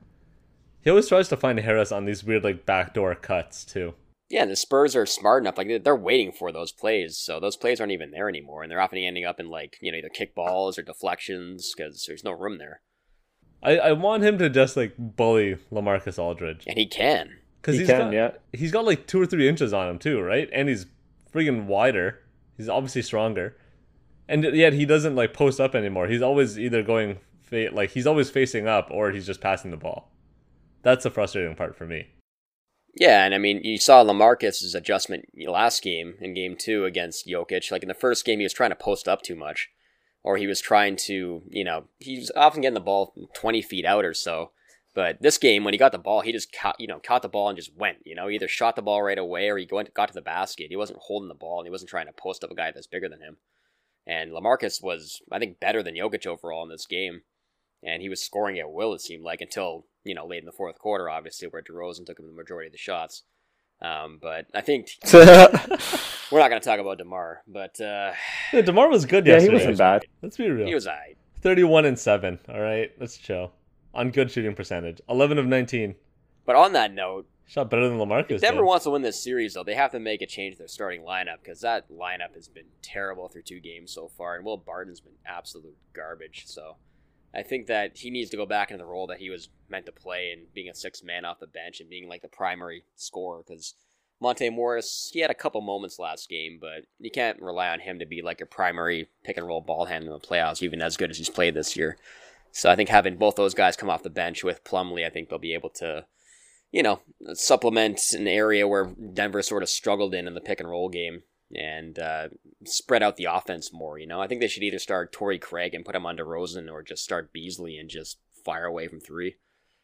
S1: Harris on these weird like backdoor cuts too.
S2: Yeah, and the Spurs are smart enough. Like, they're waiting for those plays. So those plays aren't even there anymore. And they're often ending up in, like, you know, either kick balls or deflections because there's no room there.
S1: I want him to just like bully LaMarcus Aldridge.
S2: And he can.
S1: Because
S3: Yeah.
S1: he's got like 2 or 3 inches on him too, right? And he's friggin' wider. He's obviously stronger. And yet he doesn't like post up anymore. He's always either going, he's always facing up or he's just passing the ball. That's the frustrating part for me.
S2: Yeah, and I mean, you saw LaMarcus' adjustment last game, in game 2 against Jokic. Like, in the first game, he was trying to post up too much. Or he was trying to, you know, he's often getting the ball 20 feet out or so. But this game, when he got the ball, he just caught the ball and just went. You know, he either shot the ball right away or he got to the basket. He wasn't holding the ball and he wasn't trying to post up a guy that's bigger than him. And LaMarcus was, I think, better than Jokic overall in this game. And he was scoring at will, it seemed like, until, you know, late in the fourth quarter, obviously, where DeRozan took him the majority of the shots. But I think we're not going to talk about DeMar, but
S1: Yeah, DeMar was good
S3: Yeah, he
S1: yesterday.
S3: wasn't bad.
S1: Let's be real.
S2: he was all right.
S1: 31-7. All right, let's chill. On good shooting percentage, 11 of 19.
S2: But on that note,
S1: Shot better than LaMarcus.
S2: if Denver
S1: did.
S2: wants to win this series, though, they have to make a change to their starting lineup because that lineup has been terrible through 2 games so far, and Will Barton's been absolute garbage. So I think that he needs to go back into the role that he was meant to play and being a 6th man off the bench and being like the primary scorer because Monte Morris, he had a couple moments last game, but you can't rely on him to be like a primary pick-and-roll ball handler in the playoffs, even as good as he's played this year. So I think having both those guys come off the bench with Plumlee, I think they'll be able to, you know, supplement an area where Denver sort of struggled in the pick-and-roll game and spread out the offense more, you know. I think they should either start Torrey Craig and put him on DeRozan or just start Beasley and just fire away from 3.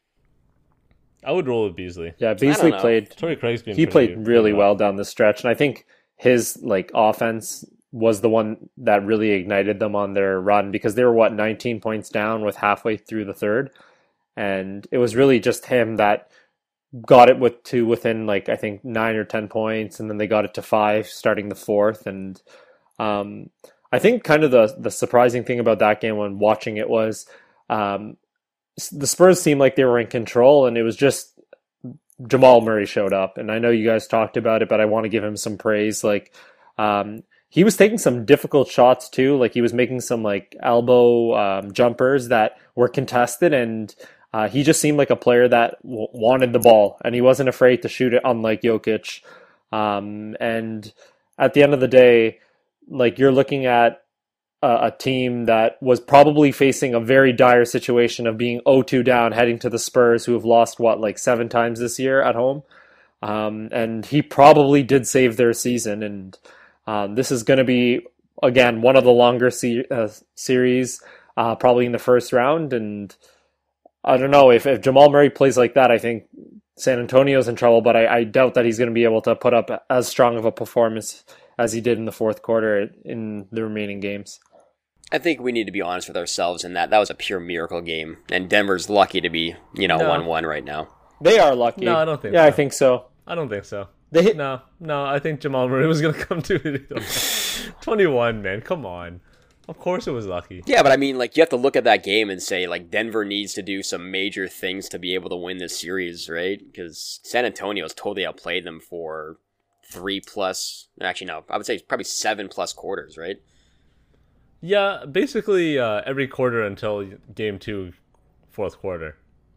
S1: I would roll with Beasley.
S3: Yeah, Beasley
S2: know.
S3: played.
S1: Torrey Craig's been
S3: He
S1: pretty
S3: played really well down the stretch, and I think his like offense was the one that really ignited them on their run because they were 19 points down with halfway through the third, and it was really just him that got it within like I think 9 or 10 points, and then they got it to 5 starting the fourth, and I think kind of the surprising thing about that game when watching it was the Spurs seemed like they were in control, and it was just Jamal Murray showed up, and I know you guys talked about it, but I want to give him some praise. Like, he was taking some difficult shots too. Like, he was making some like elbow jumpers that were contested, and he just seemed like a player that wanted the ball, and he wasn't afraid to shoot it, unlike Jokic. And at the end of the day, like you're looking at a team that was probably facing a very dire situation of being 0-2 down, heading to the Spurs, who have lost, like 7 times this year at home. And he probably did save their season. And this is going to be, again, one of the longer series, probably in the first round. And I don't know, if Jamal Murray plays like that, I think San Antonio's in trouble, but I doubt that he's going to be able to put up as strong of a performance as he did in the fourth quarter in the remaining games.
S2: I think we need to be honest with ourselves in that was a pure miracle game, and Denver's lucky to be, 1-1 right now.
S3: They are lucky.
S1: No, I don't think
S3: so. Yeah, I think so.
S1: I don't think so. No, I think Jamal Murray was going to come to it. 21, man, come on. Of course it was lucky.
S2: Yeah, but I mean, like, you have to look at that game and say, like, Denver needs to do some major things to be able to win this series, right? Because San Antonio has totally outplayed them for 3+, actually no, I would say probably 7+ quarters, right?
S1: Yeah, basically every quarter until game 2, fourth quarter.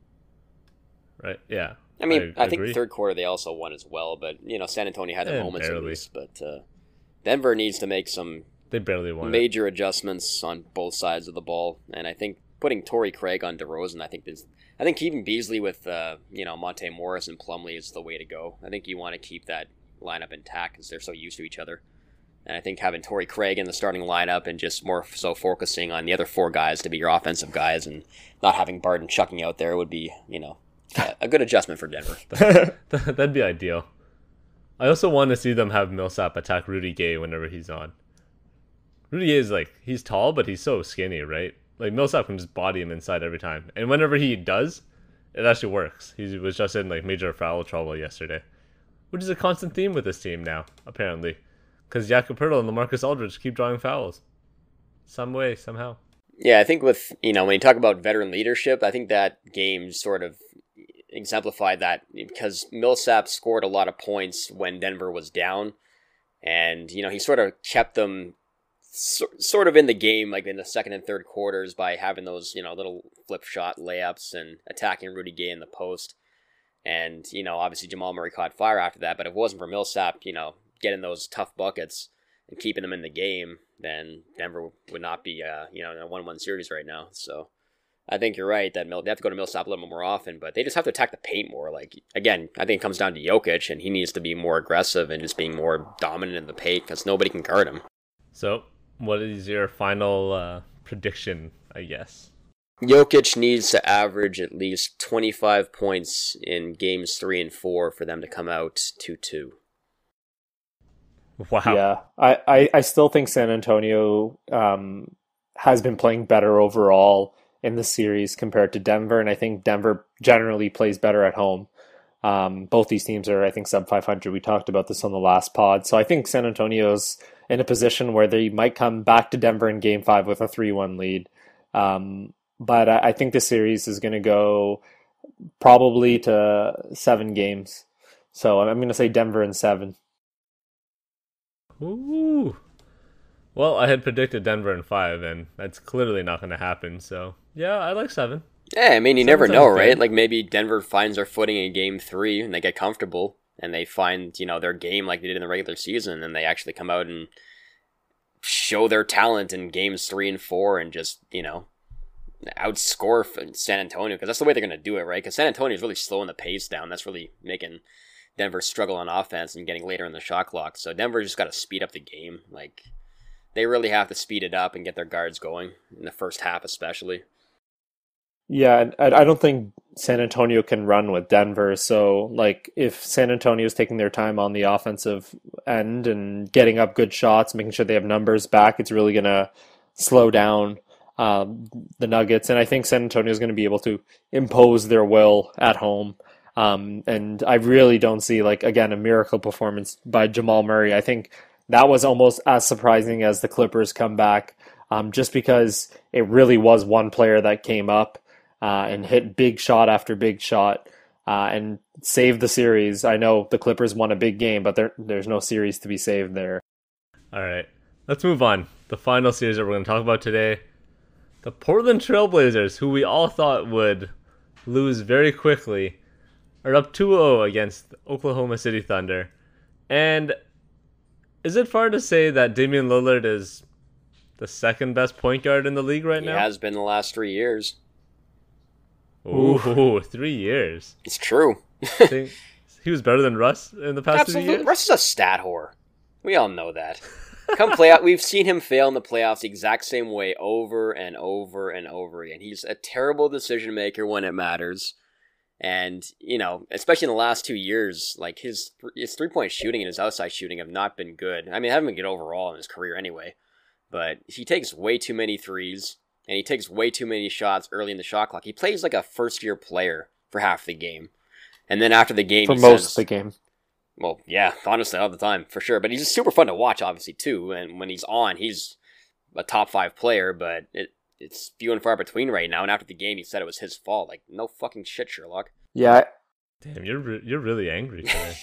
S1: Right? Yeah.
S2: I mean, I think third quarter they also won as well, but, San Antonio had their moments at least. But Denver needs to make some
S1: they barely won
S2: major adjustments on both sides of the ball. And I think putting Torrey Craig on DeRozan, I think keeping Beasley with, Monte Morris and Plumlee is the way to go. I think you want to keep that lineup intact because they're so used to each other. And I think having Torrey Craig in the starting lineup and just more so focusing on the other 4 guys to be your offensive guys and not having Barton chucking out there would be, a good adjustment for Denver.
S1: That'd be ideal. I also want to see them have Millsap attack Rudy Gay whenever he's on. Rudy Gay is he's tall, but he's so skinny, right? Like Millsap can just body him inside every time. And whenever he does, it actually works. He was just in major foul trouble yesterday, which is a constant theme with this team now, apparently. Because Jakob Poeltl and LaMarcus Aldridge keep drawing fouls. Some way, somehow.
S2: Yeah, I think with, when you talk about veteran leadership, I think that game sort of exemplified that because Millsap scored a lot of points when Denver was down. And, he sort of kept them sort of in the game, like in the second and third quarters by having those, little flip shot layups and attacking Rudy Gay in the post. And, obviously Jamal Murray caught fire after that. But if it wasn't for Millsap, getting those tough buckets and keeping them in the game, then Denver would not be, in a 1-1 series right now. So I think you're right that they have to go to Millsap a little more often, but they just have to attack the paint more. Like, again, I think it comes down to Jokic, and he needs to be more aggressive and just being more dominant in the paint because nobody can guard him.
S1: So what is your final prediction, I guess?
S2: Jokic needs to average at least 25 points in games 3 and 4 for them to come out 2-2.
S1: Wow.
S3: Yeah, I still think San Antonio has been playing better overall in the series compared to Denver, and I think Denver generally plays better at home. Both these teams are, I think, sub 500. We talked about this on the last pod. So I think San Antonio's in a position where they might come back to Denver in Game 5 with a 3-1 lead. But I think the series is going to go probably to 7 games. So I'm going to say Denver in 7.
S1: Ooh. Well, I had predicted Denver in 5, and that's clearly not going to happen. So, yeah, I like 7.
S2: Yeah, I mean, you never know, right? Like, maybe Denver finds their footing in Game 3, and they get comfortable, and they find, their game like they did in the regular season, and they actually come out and show their talent in Games 3 and 4 and just, outscore San Antonio, because that's the way they're going to do it, right? Because San Antonio is really slowing the pace down. That's really making Denver struggle on offense and getting later in the shot clock. So Denver just got to speed up the game. Like, they really have to speed it up and get their guards going in the first half especially.
S3: Yeah, I don't think San Antonio can run with Denver. So, if San Antonio is taking their time on the offensive end and getting up good shots, making sure they have numbers back, it's really going to slow down the Nuggets. And I think San Antonio is going to be able to impose their will at home. And I really don't see, again, a miracle performance by Jamal Murray. I think that was almost as surprising as the Clippers comeback, just because it really was one player that came up and hit big shot after big shot and saved the series. I know the Clippers won a big game, but there's no series to be saved there.
S1: All right, let's move on. The final series that we're going to talk about today, the Portland Trailblazers, who we all thought would lose very quickly, are up 2-0 against Oklahoma City Thunder. And Is it fair to say that Damian Lillard is the second best point guard in the league right now?
S2: He has been the last 3 years.
S1: Ooh, 3 years.
S2: It's true.
S1: I think he was better than Russ in the past 2 years?
S2: Russ is a stat whore. We all know that. Come playoff, we've seen him fail in the playoffs the exact same way over and over and over again. He's a terrible decision maker when it matters. And, especially in the last 2 years, like his 3-point shooting and his outside shooting have not been good. I mean, haven't been good overall in his career anyway. But he takes way too many threes, and he takes way too many shots early in the shot clock. He plays like a first-year player for half the game. And then after the game,
S3: for most of the game.
S2: Well, yeah, honestly, all the time, for sure. But he's just super fun to watch, obviously, too. And when he's on, he's a top 5 player, but it's few and far between right now. And after the game, he said it was his fault. Like, no fucking shit, Sherlock.
S3: Yeah.
S1: Damn, you're really angry today.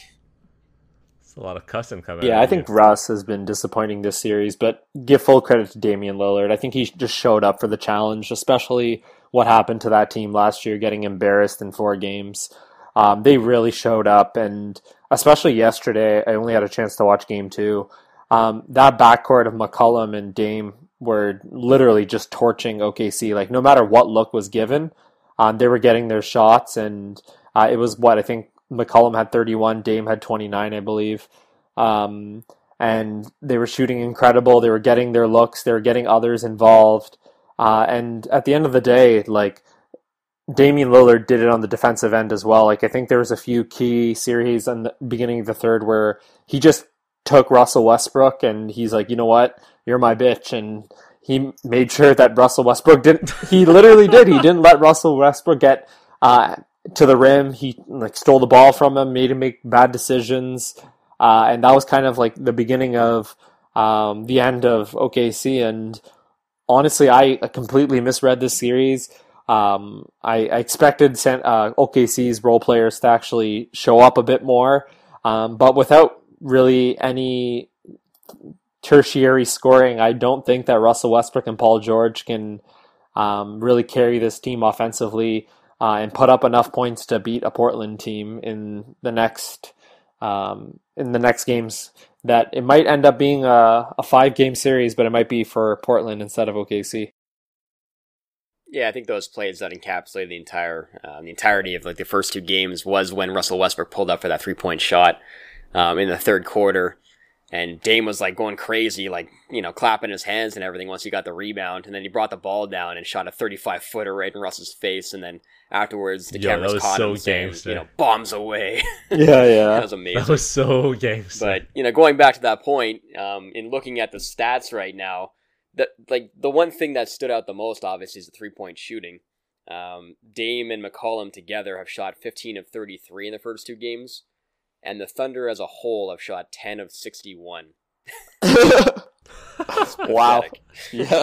S1: It's a lot of cussing coming out.
S3: Yeah, I think Russ has been disappointing this series, but give full credit to Damian Lillard. I think he just showed up for the challenge, especially what happened to that team last year, getting embarrassed in 4 games. They really showed up, and especially yesterday, I only had a chance to watch game 2. That backcourt of McCollum and Dame were literally just torching OKC. Like, no matter what look was given, they were getting their shots, and it was I think McCollum had 31, Dame had 29, I believe. And they were shooting incredible. They were getting their looks. They were getting others involved. And at the end of the day, like, Damian Lillard did it on the defensive end as well. Like, I think there was a few key series in the beginning of the third where he just took Russell Westbrook and he's like, you know what? You're my bitch. And he made sure that Russell Westbrook didn't. He literally did. He didn't let Russell Westbrook get to the rim. He stole the ball from him, made him make bad decisions, and that was kind of like the beginning of the end of OKC. And honestly, I completely misread this series. I expected OKC's role players to actually show up a bit more, but without really any tertiary scoring, I don't think that Russell Westbrook and Paul George can really carry this team offensively and put up enough points to beat a Portland team in the next games. That it might end up being a 5-game series, but it might be for Portland instead of OKC.
S2: Yeah, I think those plays that encapsulate the entirety of like the first 2 games was when Russell Westbrook pulled up for that 3-point shot in the third quarter. And Dame was like going crazy, like, clapping his hands and everything once he got the rebound. And then he brought the ball down and shot a 35-footer right in Russ's face. And then afterwards, the cameras caught him saying, bombs away.
S3: Yeah.
S2: That was amazing.
S1: That was so gangster.
S2: But, going back to that point, in looking at the stats right now, the one thing that stood out the most, obviously, is the 3-point shooting. Dame and McCollum together have shot 15 of 33 in the first 2 games. And the Thunder as a whole have shot 10 of 61.
S3: Wow. Yeah.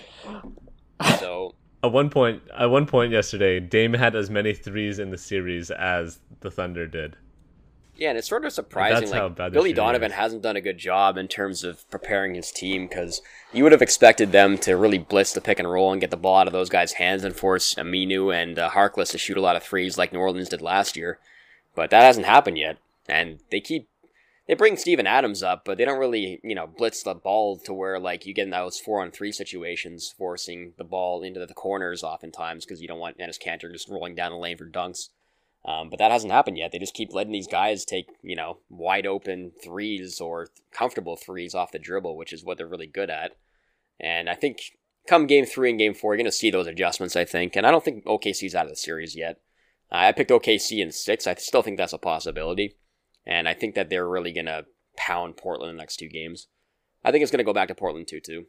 S2: So
S1: At one point yesterday, Dame had as many threes in the series as the Thunder did.
S2: Yeah, and it's sort of surprising.
S1: That's how bad
S2: Billy Donovan hasn't done a good job in terms of preparing his team, because you would have expected them to really blitz the pick and roll and get the ball out of those guys' hands and force Aminu and Harkless to shoot a lot of threes like New Orleans did last year. But that hasn't happened yet. And they bring Steven Adams up, but they don't really, blitz the ball to where, like, you get in those 4-on-3 situations, forcing the ball into the corners oftentimes, because you don't want Enes Kanter just rolling down the lane for dunks. But that hasn't happened yet. They just keep letting these guys take, wide open threes or comfortable threes off the dribble, which is what they're really good at. And I think come game 3 and game 4, you're going to see those adjustments, I think. And I don't think OKC's out of the series yet. I picked OKC in 6. I still think that's a possibility. And I think that they're really going to pound Portland in the next 2 games. I think it's going to go back to Portland 2-2.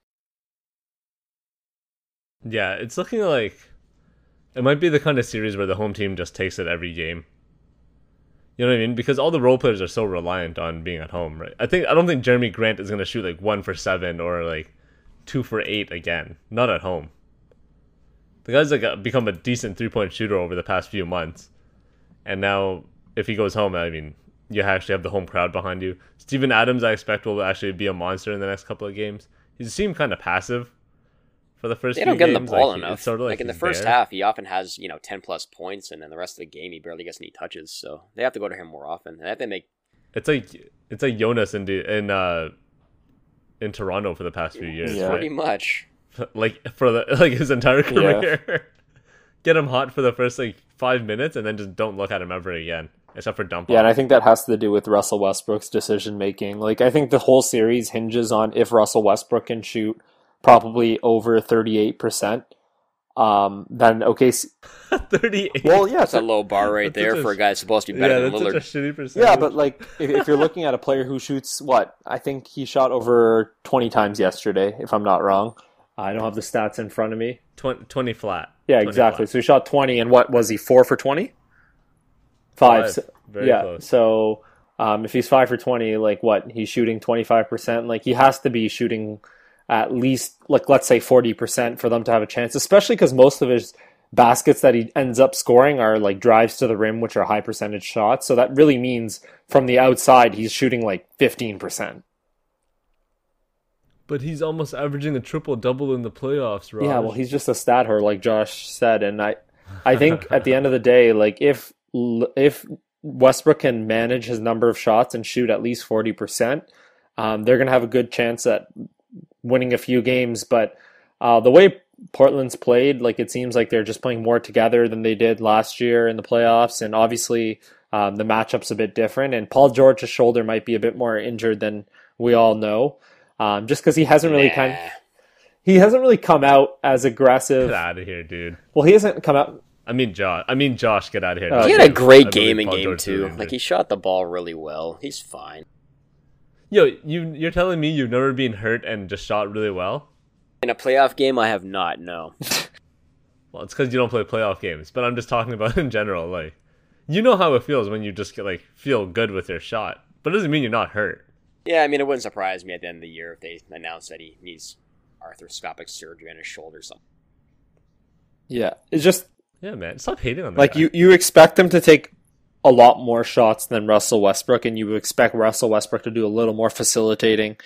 S1: Yeah, it's looking like it might be the kind of series where the home team just takes it every game. You know what I mean? Because all the role players are so reliant on being at home, right? I don't think Jeremy Grant is going to shoot like 1 for 7 or like 2 for 8 again. Not at home. The guy's like become a decent 3-point shooter over the past few months. And now if he goes home, I mean, you actually have the home crowd behind you. Steven Adams, I expect, will actually be a monster in the next couple of games. He's seemed kind of passive for the first few games.
S2: They don't get him the ball enough.
S1: Sort of
S2: like in the first half, he often has, 10-plus points, and then the rest of the game, he barely gets any touches. So they have to go to him more often. And they have to make
S1: It's like Jonas in Toronto for the past few years.
S3: Yeah.
S2: Pretty
S1: Right?
S2: much.
S1: Like for his entire career. Get him hot for the first 5 minutes and then just don't look at him ever again, except for dump
S3: Yeah, and
S1: off.
S3: I think that has to do with Russell Westbrook's decision making. Like, I think the whole series hinges on if Russell Westbrook can shoot probably over 38%. Then OKC.
S1: 38.
S3: Well, yeah,
S2: That's a low bar right
S1: That's
S2: there
S1: such
S2: for a guy that's supposed to be
S1: yeah,
S2: better than
S1: that's
S2: Lillard.
S1: such a shitty percentage.
S3: yeah, but like if you're looking at a player who shoots I think he shot over 20 times yesterday, if I'm not wrong. I don't have the stats in front of me.
S1: 20 flat.
S3: Yeah,
S1: 20
S3: exactly.
S1: flat.
S3: So he shot 20, and what was he, 4 for 20? Five. So,
S1: Very
S3: yeah.
S1: close.
S3: So if he's 5 for 20, he's shooting 25%. Like, he has to be shooting at least, let's say 40% for them to have a chance, especially because most of his baskets that he ends up scoring are drives to the rim, which are high percentage shots. So that really means from the outside, he's shooting 15%.
S1: But he's almost averaging a triple-double in the playoffs, Raj.
S3: Yeah, well, he's just a stat whore, like Josh said, and I think at the end of the day, if Westbrook can manage his number of shots and shoot at least 40%, they're going to have a good chance at winning a few games. But the way Portland's played, it seems like they're just playing more together than they did last year in the playoffs, and obviously the matchup's a bit different. And Paul George's shoulder might be a bit more injured than we all know. Just because he hasn't really come out as aggressive.
S1: Get out of here, dude.
S3: Well, he hasn't come out.
S1: I mean, Josh, get out of here.
S3: Oh,
S2: He had
S3: okay.
S2: a great
S1: I
S2: game
S1: believe
S2: in
S1: Paul
S2: game
S1: George
S2: two.
S1: really injured.
S2: He shot the ball really well. He's fine.
S1: Yo, you're telling me you've never been hurt and just shot really well?
S2: In a playoff game, I have not, no.
S1: Well, it's because you don't play playoff games. But I'm just talking about in general. You know how it feels when you just get feel good with your shot, but it doesn't mean you're not hurt.
S2: Yeah, I mean, it wouldn't surprise me at the end of the year if they announced that he needs arthroscopic surgery on his shoulder or something.
S3: Yeah, it's just
S1: Yeah, man. Stop hating on that. guy.
S3: you expect him to take a lot more shots than Russell Westbrook, and you expect Russell Westbrook to do a little more facilitating.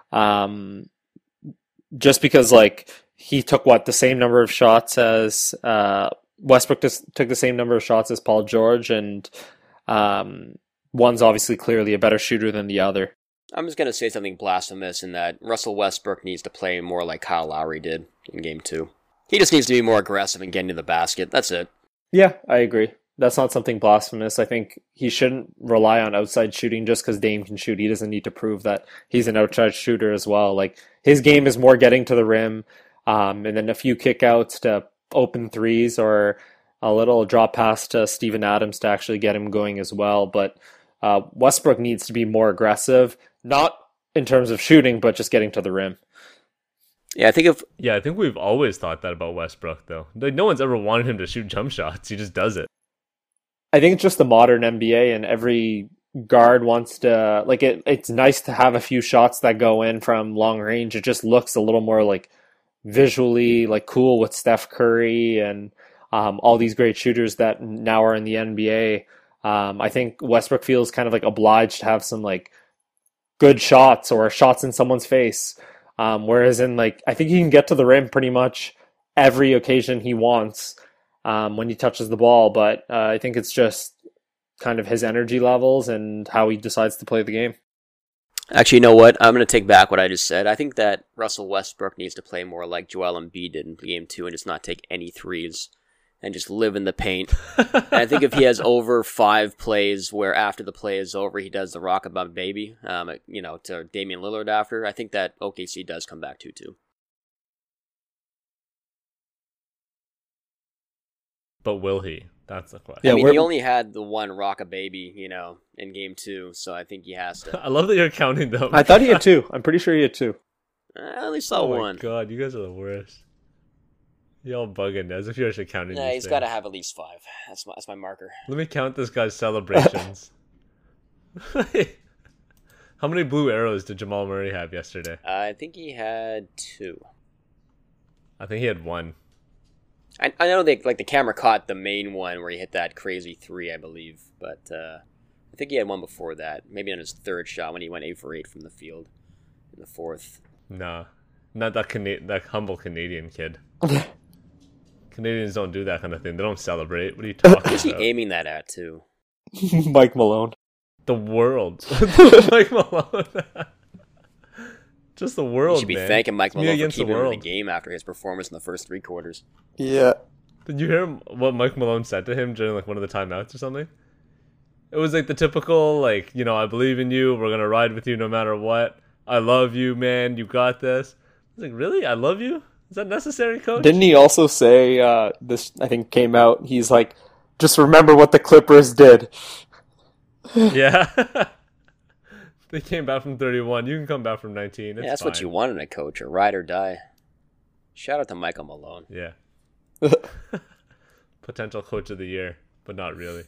S3: Just because he took the same number of shots as Westbrook took the same number of shots as Paul George, and one's obviously clearly a better shooter than the other.
S2: I'm just going to say something blasphemous in that Russell Westbrook needs to play more like Kyle Lowry did in game two. He just needs to be more aggressive in getting to the basket. That's it.
S3: Yeah, I agree. That's not something blasphemous. I think he shouldn't rely on outside shooting just because Dame can shoot. He doesn't need to prove that he's an outside shooter as well. His game is more getting to the rim, and then a few kickouts to open threes or a little drop pass to Steven Adams to actually get him going as well. But Westbrook needs to be more aggressive, not in terms of shooting, but just getting to the rim.
S2: Yeah, I think
S1: we've always thought that about Westbrook, though. No one's ever wanted him to shoot jump shots. He just does it.
S3: I think it's just the modern NBA, and every guard wants to it's nice to have a few shots that go in from long range. It just looks a little more visually cool with Steph Curry and all these great shooters that now are in the NBA. I think Westbrook feels kind of obliged to have some good shots or shots in someone's face. Whereas I think he can get to the rim pretty much every occasion he wants when he touches the ball. But I think it's just kind of his energy levels and how he decides to play the game.
S2: Actually, you know what? I'm going to take back what I just said. I think that Russell Westbrook needs to play more like Joel Embiid did in game two and just not take any threes and just live in the paint. And I think if he has over 5 plays where after the play is over, he does the rock-a-bum baby, to Damian Lillard after, I think that OKC does come back 2-2.
S1: But will he? That's the question.
S3: Yeah,
S2: I mean, he only had the one rock-a-baby, in game two, so I think he has to.
S1: I love that you're counting them.
S3: I thought he had 2. I'm pretty sure he had 2.
S2: I only saw
S1: Oh my
S2: one.
S1: god, you guys are the worst. Y'all bugging as if you're actually counting
S2: Nah,
S1: these
S2: he's
S1: things.
S2: got to have at least 5. That's my marker.
S1: Let me count this guy's celebrations. How many blue arrows did Jamal Murray have yesterday?
S2: I think he had 2.
S1: I think he had 1.
S2: I know the camera caught the main one where he hit that crazy 3, I believe, but I think he had one before that. Maybe on his third shot when he went 8 for 8 from the field in the fourth.
S1: Nah, not that humble Canadian kid. Canadians don't do that kind of thing. They don't celebrate. What are you talking
S2: Who's he
S1: about?
S2: aiming that at too?
S3: Mike Malone.
S1: The world. Mike Malone. Just the world,
S2: You should be
S1: man.
S2: thanking Mike
S1: It's me
S2: Malone for
S1: against the
S2: keeping him in the
S1: world.
S2: game after his performance in the first 3 quarters.
S3: Yeah.
S1: Did you hear what Mike Malone said to him during like one of the timeouts or something? It was like the typical, like, you know, I believe in you. We're gonna ride with you no matter what. I love you, man. You got this. I was like, really? I love you? Is that necessary, coach?
S3: Didn't he also say, this, I think, came out, he's like, just remember what the Clippers did.
S1: Yeah. They came back from 31. You can come back from 19. It's
S2: Yeah, that's
S1: fine.
S2: what you want in a coach, a ride or die. Shout out to Michael Malone.
S1: Yeah. Potential coach of the year, but not really.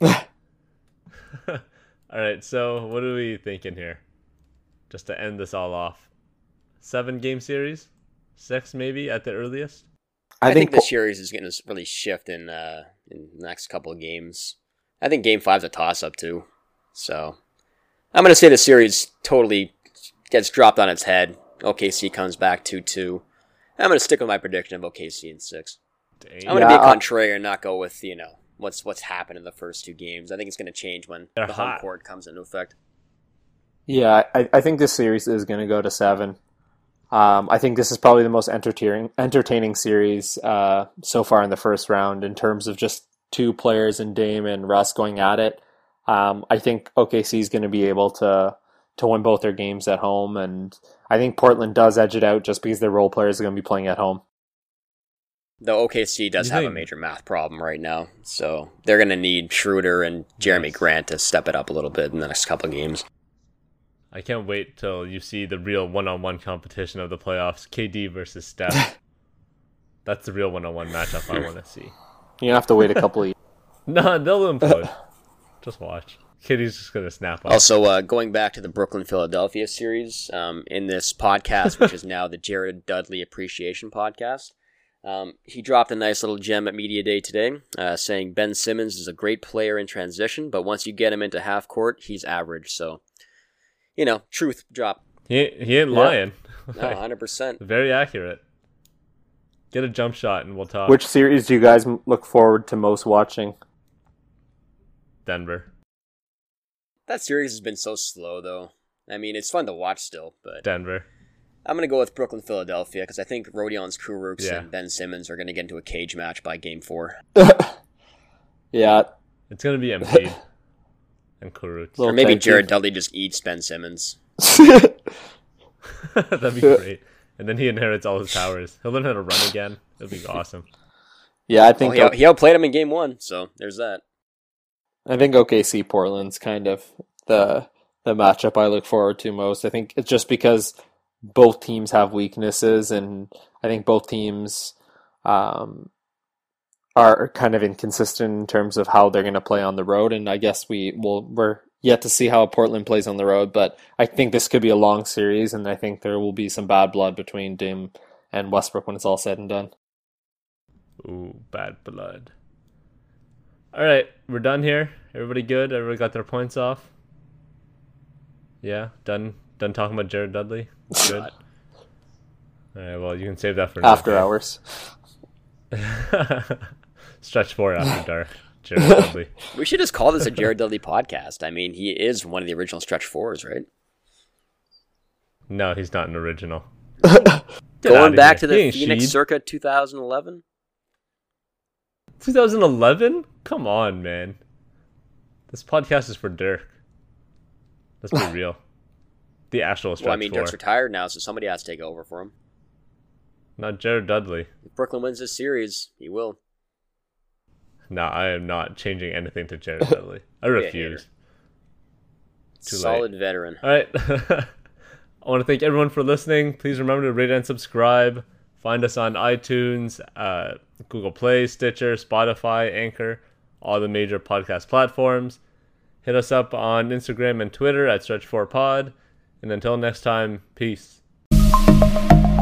S1: All right, so what are we thinking here? Just to end this all off. 7-game series? 6 maybe at the earliest?
S2: I think the series is going to really shift in the next couple of games. I think Game 5's a toss-up, too. So, I'm going to say the series totally gets dropped on its head. OKC comes back 2-2. I'm going to stick with my prediction of OKC in 6.
S1: Dang.
S2: I'm going to be a contrarian and not go with, you know, what's happened in the first 2 games. I think it's going to change when
S1: They're
S2: the home
S1: hot.
S2: court comes into effect.
S3: Yeah, I think this series is going to go to 7. I think this is probably the most entertaining series so far in the first round in terms of just 2 players in Dame and Russ going at it. I think OKC is going to be able to win both their games at home, and I think Portland does edge it out just because their role players are going to be playing at home.
S2: Though OKC does have a major math problem right now, so they're going to need Schroeder and Jeremy Grant to step it up a little bit in the next couple of games.
S1: I can't wait till you see the real one-on-one competition of the playoffs. KD versus Steph. That's the real one-on-one matchup I want to see.
S3: You have to wait a couple of years.
S1: Nah, they'll implode. Just watch. KD's just going to snap up.
S2: Also, going back to the Brooklyn-Philadelphia series, in this podcast, which is now the Jared Dudley Appreciation Podcast, he dropped a nice little gem at Media Day today, saying Ben Simmons is a great player in transition, but once you get him into half court, he's average. So, you know, truth drop.
S1: He ain't lying.
S2: No, 100%.
S1: Very accurate. Get a jump shot and we'll talk.
S3: Which series do you guys look forward to most watching?
S1: Denver.
S2: That series has been so slow, though. I mean, it's fun to watch still, but
S1: Denver.
S2: I'm going to go with Brooklyn-Philadelphia because I think Rodions Kurucs
S1: Yeah.
S2: and Ben Simmons are going to get into a cage match by Game 4.
S3: Yeah.
S1: It's going to be Embiid and Kurucs.
S3: Little
S2: Or maybe
S3: tag team.
S2: Jared Dudley just eats Ben Simmons.
S1: That'd be great. And then he inherits all his powers. He'll learn how to run again. It'll be awesome.
S3: Yeah, I think
S2: Well, he outplayed him in Game 1, so there's that.
S3: I think OKC Portland's kind of the matchup I look forward to most. I think it's just because both teams have weaknesses, and I think both teams are kind of inconsistent in terms of how they're going to play on the road. And I guess we're yet to see how Portland plays on the road, but I think this could be a long series, and I think there will be some bad blood between Dame and Westbrook when it's all said and done.
S1: Ooh, bad blood. All right, we're done here. Everybody good? Everybody got their points off? Yeah, done talking about Jared Dudley? Good. All right, well, you can save that for another
S3: After
S1: day.
S3: hours.
S1: Stretch 4 after dark. Jared Dudley.
S2: We should just call this a Jared Dudley podcast. I mean, he is one of the original stretch 4s, right?
S1: No, he's not an original.
S2: Going back to
S1: He
S2: the
S1: ain't
S2: Phoenix
S1: Sheed.
S2: circa 2011?
S1: 2011? Come on, man. This podcast is for Dirk. Let's be real. The actual stretch
S2: Well, I mean,
S1: 4.
S2: Dirk's retired now, so somebody has to take over for him.
S1: Not Jared Dudley.
S2: If Brooklyn wins this series, he will.
S1: No, I am not changing anything to Jared Dudley. I
S2: Be a
S1: refuse. Too late.
S2: Solid veteran.
S1: All right. I want to thank everyone for listening. Please remember to rate and subscribe. Find us on iTunes, Google Play, Stitcher, Spotify, Anchor, all the major podcast platforms. Hit us up on Instagram and Twitter at Stretch4Pod. And until next time, peace.